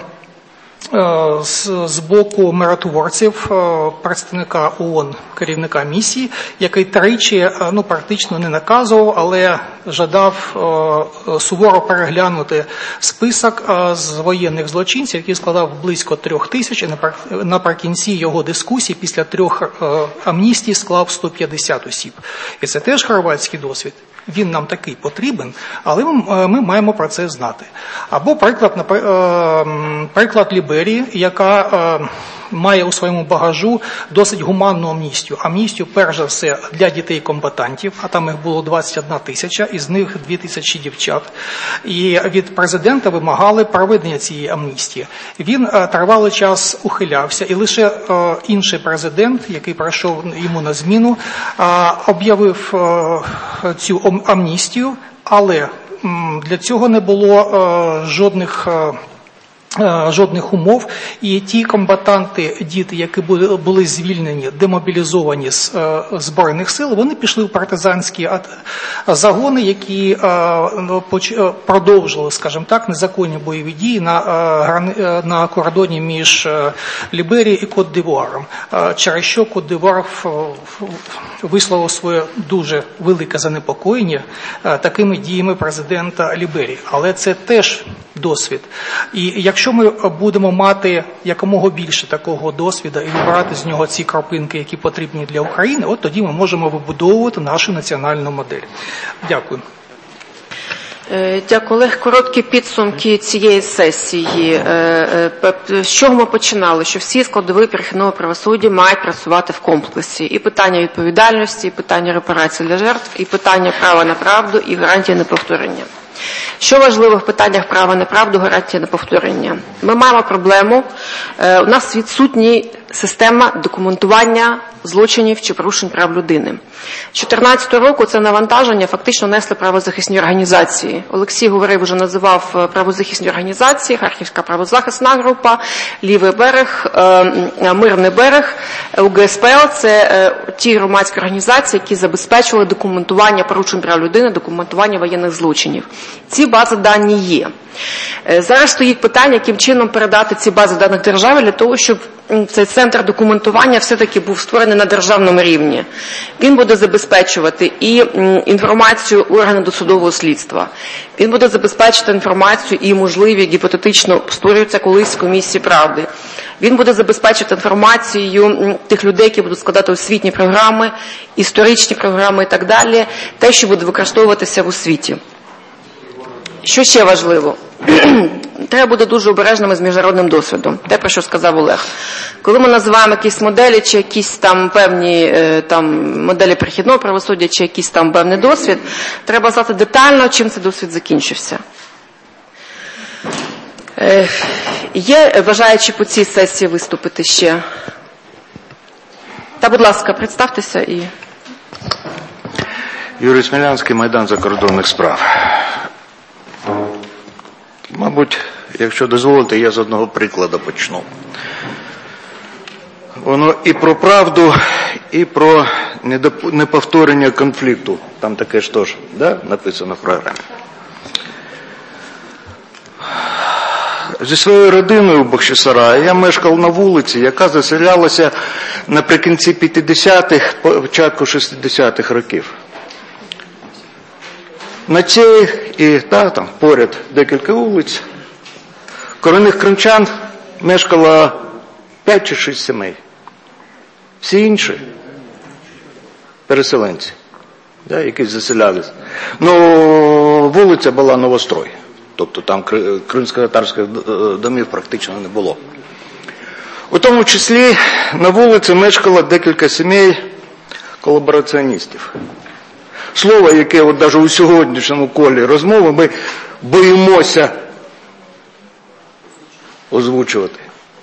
З, з боку миротворців, представника ООН, керівника місії, який тричі, ну, практично не наказував, але жадав суворо переглянути список з воєнних злочинців, який складав близько трьох тисяч, і наприкінці його дискусії після трьох амністій склав сто п'ятдесят осіб. І це теж хорватський досвід. Він нам такий потрібен, але ми, ми маємо про це знати. Або приклад, приклад Ліберії, яка має у своєму багажу досить гуманну амністію. Амністію, перш за все, для дітей-комбатантів, а там їх було двадцять одна тисяча, із них дві тисячі дівчат. І від президента вимагали проведення цієї амністії. Він тривалий час ухилявся, і лише інший президент, який прийшов йому на зміну, об'явив цю амністію, але для цього не було жодних жодних умов, і ті комбатанти, діти, які були звільнені, демобілізовані з Збройних сил, вони пішли в партизанські загони, які продовжили, скажімо так, незаконні бойові дії на, на кордоні між Ліберією і Кот-д'Івуаром, через що Кот-д'Івуар висловив своє дуже велике занепокоєння такими діями президента Ліберії. Але це теж досвід. І якщо ми будемо мати якомога більше такого досвіду і вибирати з нього ці крапинки, які потрібні для України, от тоді ми можемо вибудовувати нашу національну модель. Дякую. Дякую, Олег. Короткі підсумки цієї сесії. З чого ми починали? Що всі складові перехідного правосуддя мають працювати в комплексі. І питання відповідальності, і питання репарацій для жертв, і питання права на правду, і гарантії неповторення. Що важливо в питаннях права на правду, гарантія неповторення? Ми маємо проблему, у нас відсутня система документування злочинів чи порушень прав людини. З дві тисячі чотирнадцятого року це навантаження фактично несли правозахисні організації. Олексій говорив, вже називав правозахисні організації, Харківська правозахисна група, Лівий берег, Мирний берег, У Ге Ес Пе Ел – це ті громадські організації, які забезпечували документування порушень прав людини, документування воєнних злочинів. Ці бази дані є. Зараз стоїть питання, яким чином передати ці бази даних державі для того, щоб цей центр документування все-таки був створений на державному рівні. Він буде забезпечувати і інформацію органу досудового слідства. Він буде забезпечити інформацію і можливі, гіпотетично, створюються колись комісії правди. Він буде забезпечити інформацією тих людей, які будуть складати освітні програми, історичні програми і так далі, те, що буде використовуватися в освіті. Що ще важливо? Треба бути дуже обережними з міжнародним досвідом. Те, про що сказав Олег. Коли ми називаємо якісь моделі, чи якісь там певні там, моделі перехідного правосуддя, чи якийсь там певний досвід, треба знати детально, чим цей досвід закінчився. Е, є бажаючі по цій сесії виступити ще? Та, будь ласка, представтеся і... Юрій Смілянський, Майдан закордонних справ. Мабуть, якщо дозволите, я з одного прикладу почну. Воно і про правду, і про неповторення конфлікту. Там таке ж теж, да, написано в програмі. Зі своєю родиною в Бахчисараї я мешкав на вулиці, яка заселялася наприкінці п'ятдесятих, початку шістдесятих років. На цій і та, там поряд декілька вулиць корінних кримчан мешкало п'ять чи шість сімей. Всі інші переселенці, да, які заселялись. Ну, вулиця була Новострой, тобто там кримсько-татарських домів практично не було. У тому числі на вулиці мешкало декілька сімей колабораціоністів. Слово, яке от навіть у сьогоднішньому колі розмови ми боїмося озвучувати.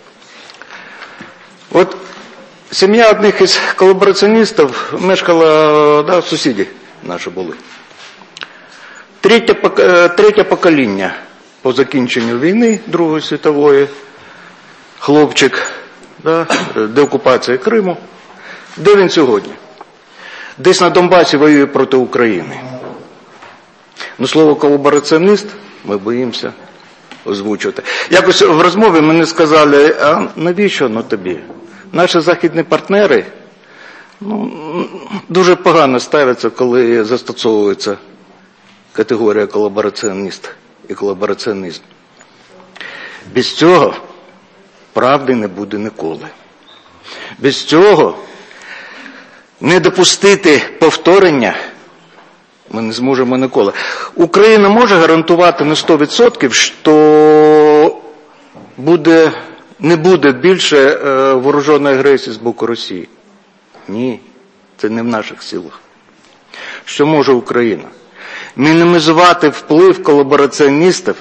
От сім'я одних із колабораціоністів мешкала, да, сусіди наші були. Третє, третє покоління по закінченню війни Другої світової, хлопчик, да, деокупація Криму. Де він сьогодні? Десь на Донбасі воює проти України. Ну, слово колабораціоніст ми боїмося озвучувати. Якось в розмові мені сказали, а навіщо воно тобі? Наші західні партнери, ну, дуже погано ставляться, коли застосовується категорія колабораціоніст і колабораціонізм. Без цього правди не буде ніколи. Без цього не допустити повторення ми не зможемо ніколи. Україна може гарантувати на сто відсотків, що буде не буде більше е, вооруженої агресії з боку Росії. Ні, це не в наших силах. Що може Україна? Мінімізувати вплив колабораціоністів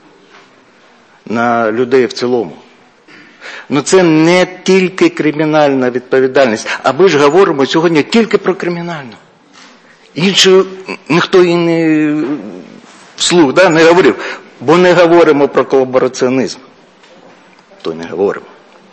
на людей в цілому. Ну це не тільки кримінальна відповідальність, а ми ж говоримо сьогодні тільки про кримінальну. Інше ніхто і не вслух, да, не говорив, бо не говоримо про колабораціонізм. То не говоримо.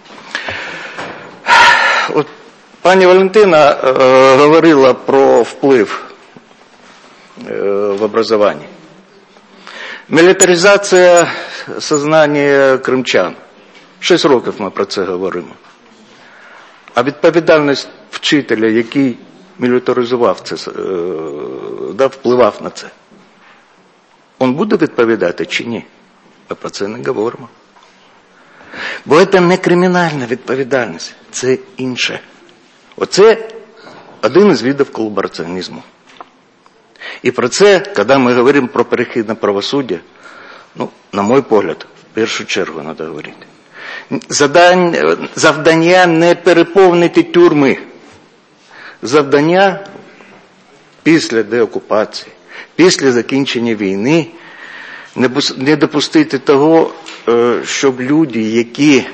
От пані Валентина е, говорила про вплив е, в образованні. Мілітаризація сознання кримчан. Шість років ми про це говоримо. А відповідальність вчителя, який мілітаризував це, е, да, впливав на це, він буде відповідати чи ні? Ми про це не говоримо. Бо це не кримінальна відповідальність, це інше. Оце один із видів колабораціонізму. І про це, коли ми говоримо про перехідне правосуддя, ну, на мій погляд, в першу чергу треба говорити. Завдання, завдання не переповнити тюрми. Завдання після деокупації, після закінчення війни, не допустити того, щоб люди, які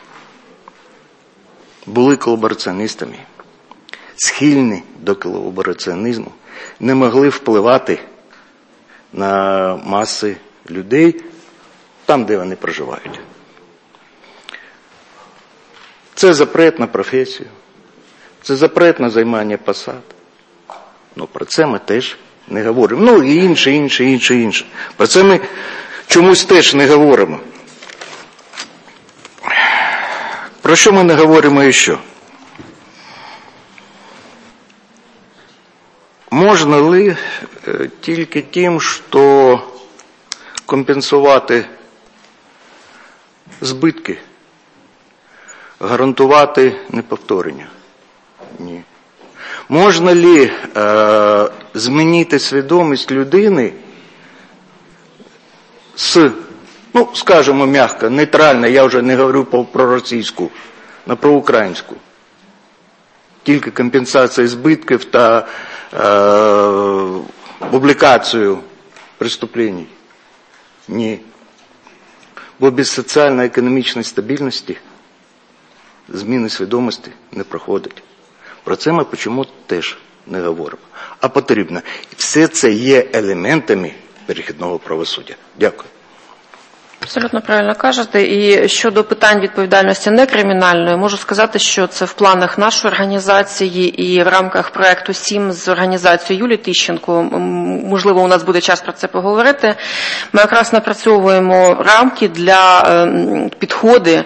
були колабораціоністами, схильні до колабораціонізму, не могли впливати на маси людей там, де вони проживають. Це запрет на професію, це запрет на займання посад. Ну, про це ми теж не говоримо. Ну, і інше, інше, інше, інше. Про це ми чомусь теж не говоримо. Про що ми не говоримо ще? Можна ли тільки тим, що компенсувати збитки, гарантувати неповторення? Ні. Можна ли е, змінити свідомість людини з, ну, скажімо м'яко, нейтрально, я вже не говорю про російську, а про українську. Тільки компенсація збитків та е, публікацію преступлень. Ні. Бо без соціально-економічної стабільності зміни свідомості не проходить. Про це ми чому теж не говоримо. А потрібно. І все це є елементами перехідного правосуддя. Дякую. Абсолютно правильно кажете. І щодо питань відповідальності некримінальної, можу сказати, що це в планах нашої організації і в рамках проєкту сім з організацією Юлії Тищенко. Можливо, у нас буде час про це поговорити. Ми якраз напрацьовуємо рамки для підходи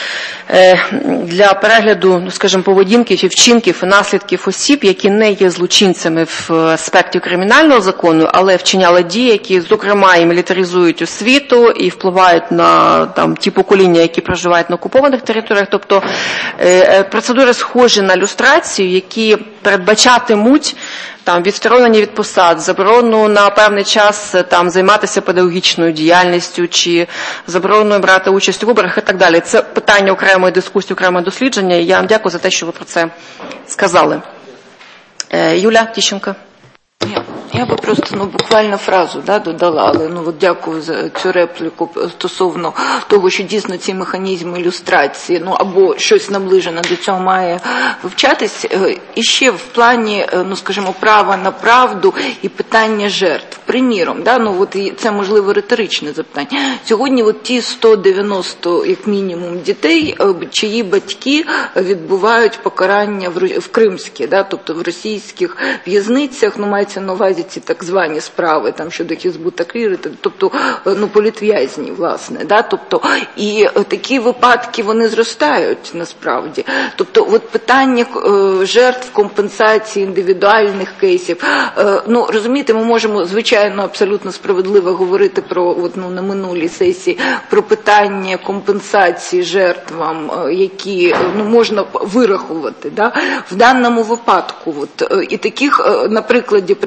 для перегляду, ну, скажімо, поведінків і вчинків і наслідків осіб, які не є злочинцями в аспекті кримінального закону, але вчиняли дії, які, зокрема, і мілітаризують освіту, і впливають на там, ті покоління, які проживають на окупованих територіях. Тобто е, процедури схожі на люстрацію, які передбачатимуть там відсторонення від посад, заборону на певний час там займатися педагогічною діяльністю чи забороною брати участь у виборах і так далі. Це питання окремої дискусії, окремого дослідження, і я вам дякую за те, що ви про це сказали. Е, Юля Тищенко. Я, я би просто ну, буквально фразу да, додала, але ну, от дякую за цю репліку стосовно того, що дійсно ці механізми ілюстрації ну, або щось наближене до цього має вивчатись. І ще в плані, ну, скажімо, права на правду і питання жертв. Приміром, да, ну, от, це можливо риторичне запитання. Сьогодні от ті сто дев'яносто, як мінімум, дітей, чиї батьки відбувають покарання в, в кримські, да, тобто в російських в'язницях, ну, мається на увазі ці так звані справи там щодо Хізбут Тахрір, тобто ну політв'язні, власне, да, тобто і такі випадки вони зростають насправді. Тобто от питання е, жертв, компенсації індивідуальних кейсів. Е, ну розумієте, ми можемо звичайно абсолютно справедливо говорити про от, ну, на минулій сесії про питання компенсації жертвам, е, які ну можна вирахувати, да, в даному випадку. От і таких, е, на прикладі, приміром,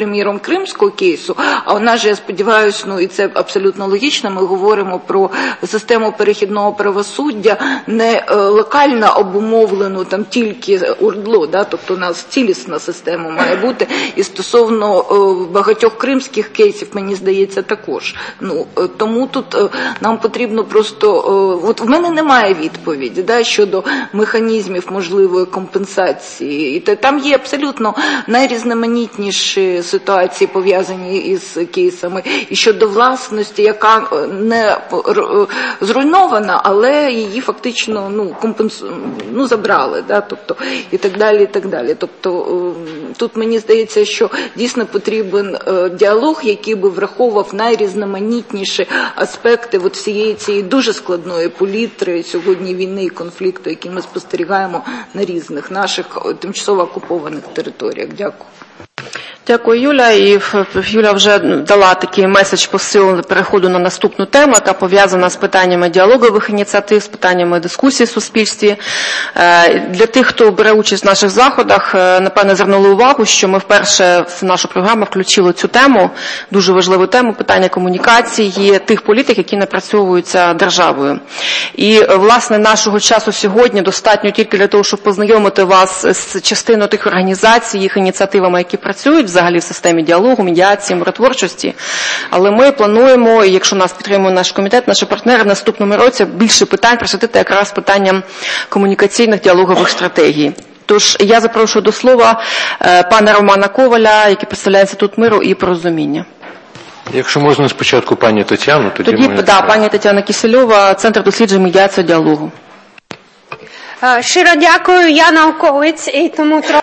кримського кейсу, а у нас же, я сподіваюся, ну і це абсолютно логічно, ми говоримо про систему перехідного правосуддя, не локально обумовлену там тільки ОРДЛО, да, тобто у нас цілісна система має бути, і стосовно багатьох кримських кейсів, мені здається, також. Ну, тому тут нам потрібно просто, от в мене немає відповіді, да, щодо механізмів можливої компенсації. І там є абсолютно найрізноманітніші ситуації, пов'язані із кейсами. І щодо власності, яка не зруйнована, але її фактично ну, компенсу... ну, забрали, да, тобто, і так далі, і так далі. Тобто тут мені здається, що дійсно потрібен діалог, який би враховував найрізноманітніші аспекти от всієї цієї дуже складної палітри сьогодні війни і конфлікту, які ми спостерігаємо на різних наших тимчасово окупованих територіях. Дякую. Дякую, Юля. І Юля вже дала такий меседж посил переходу на наступну тему, яка пов'язана з питаннями діалогових ініціатив, з питаннями дискусії в суспільстві. Для тих, хто бере участь в наших заходах, напевне, звернули увагу, що ми вперше в нашу програму включили цю тему, дуже важливу тему, питання комунікації тих політик, які напрацьовуються державою. І, власне, нашого часу сьогодні достатньо тільки для того, щоб познайомити вас з частиною тих організацій, їх ініціативами, які працюють взагалі в системі діалогу, медіації, миротворчості. Але ми плануємо, і якщо нас підтримує наш комітет, наші партнери, в наступному році більше питань присвятити якраз питанням комунікаційних діалогових стратегій. Тож я запрошую до слова пана Романа Коваля, який представляє Інститут миру і порозуміння. Якщо можна спочатку пані Тетяну, тоді, тоді ми... да, пані Тетяна Кисельова, Центр досліджень медіації діалогу. Щиро дякую, я науковець, і тому трохи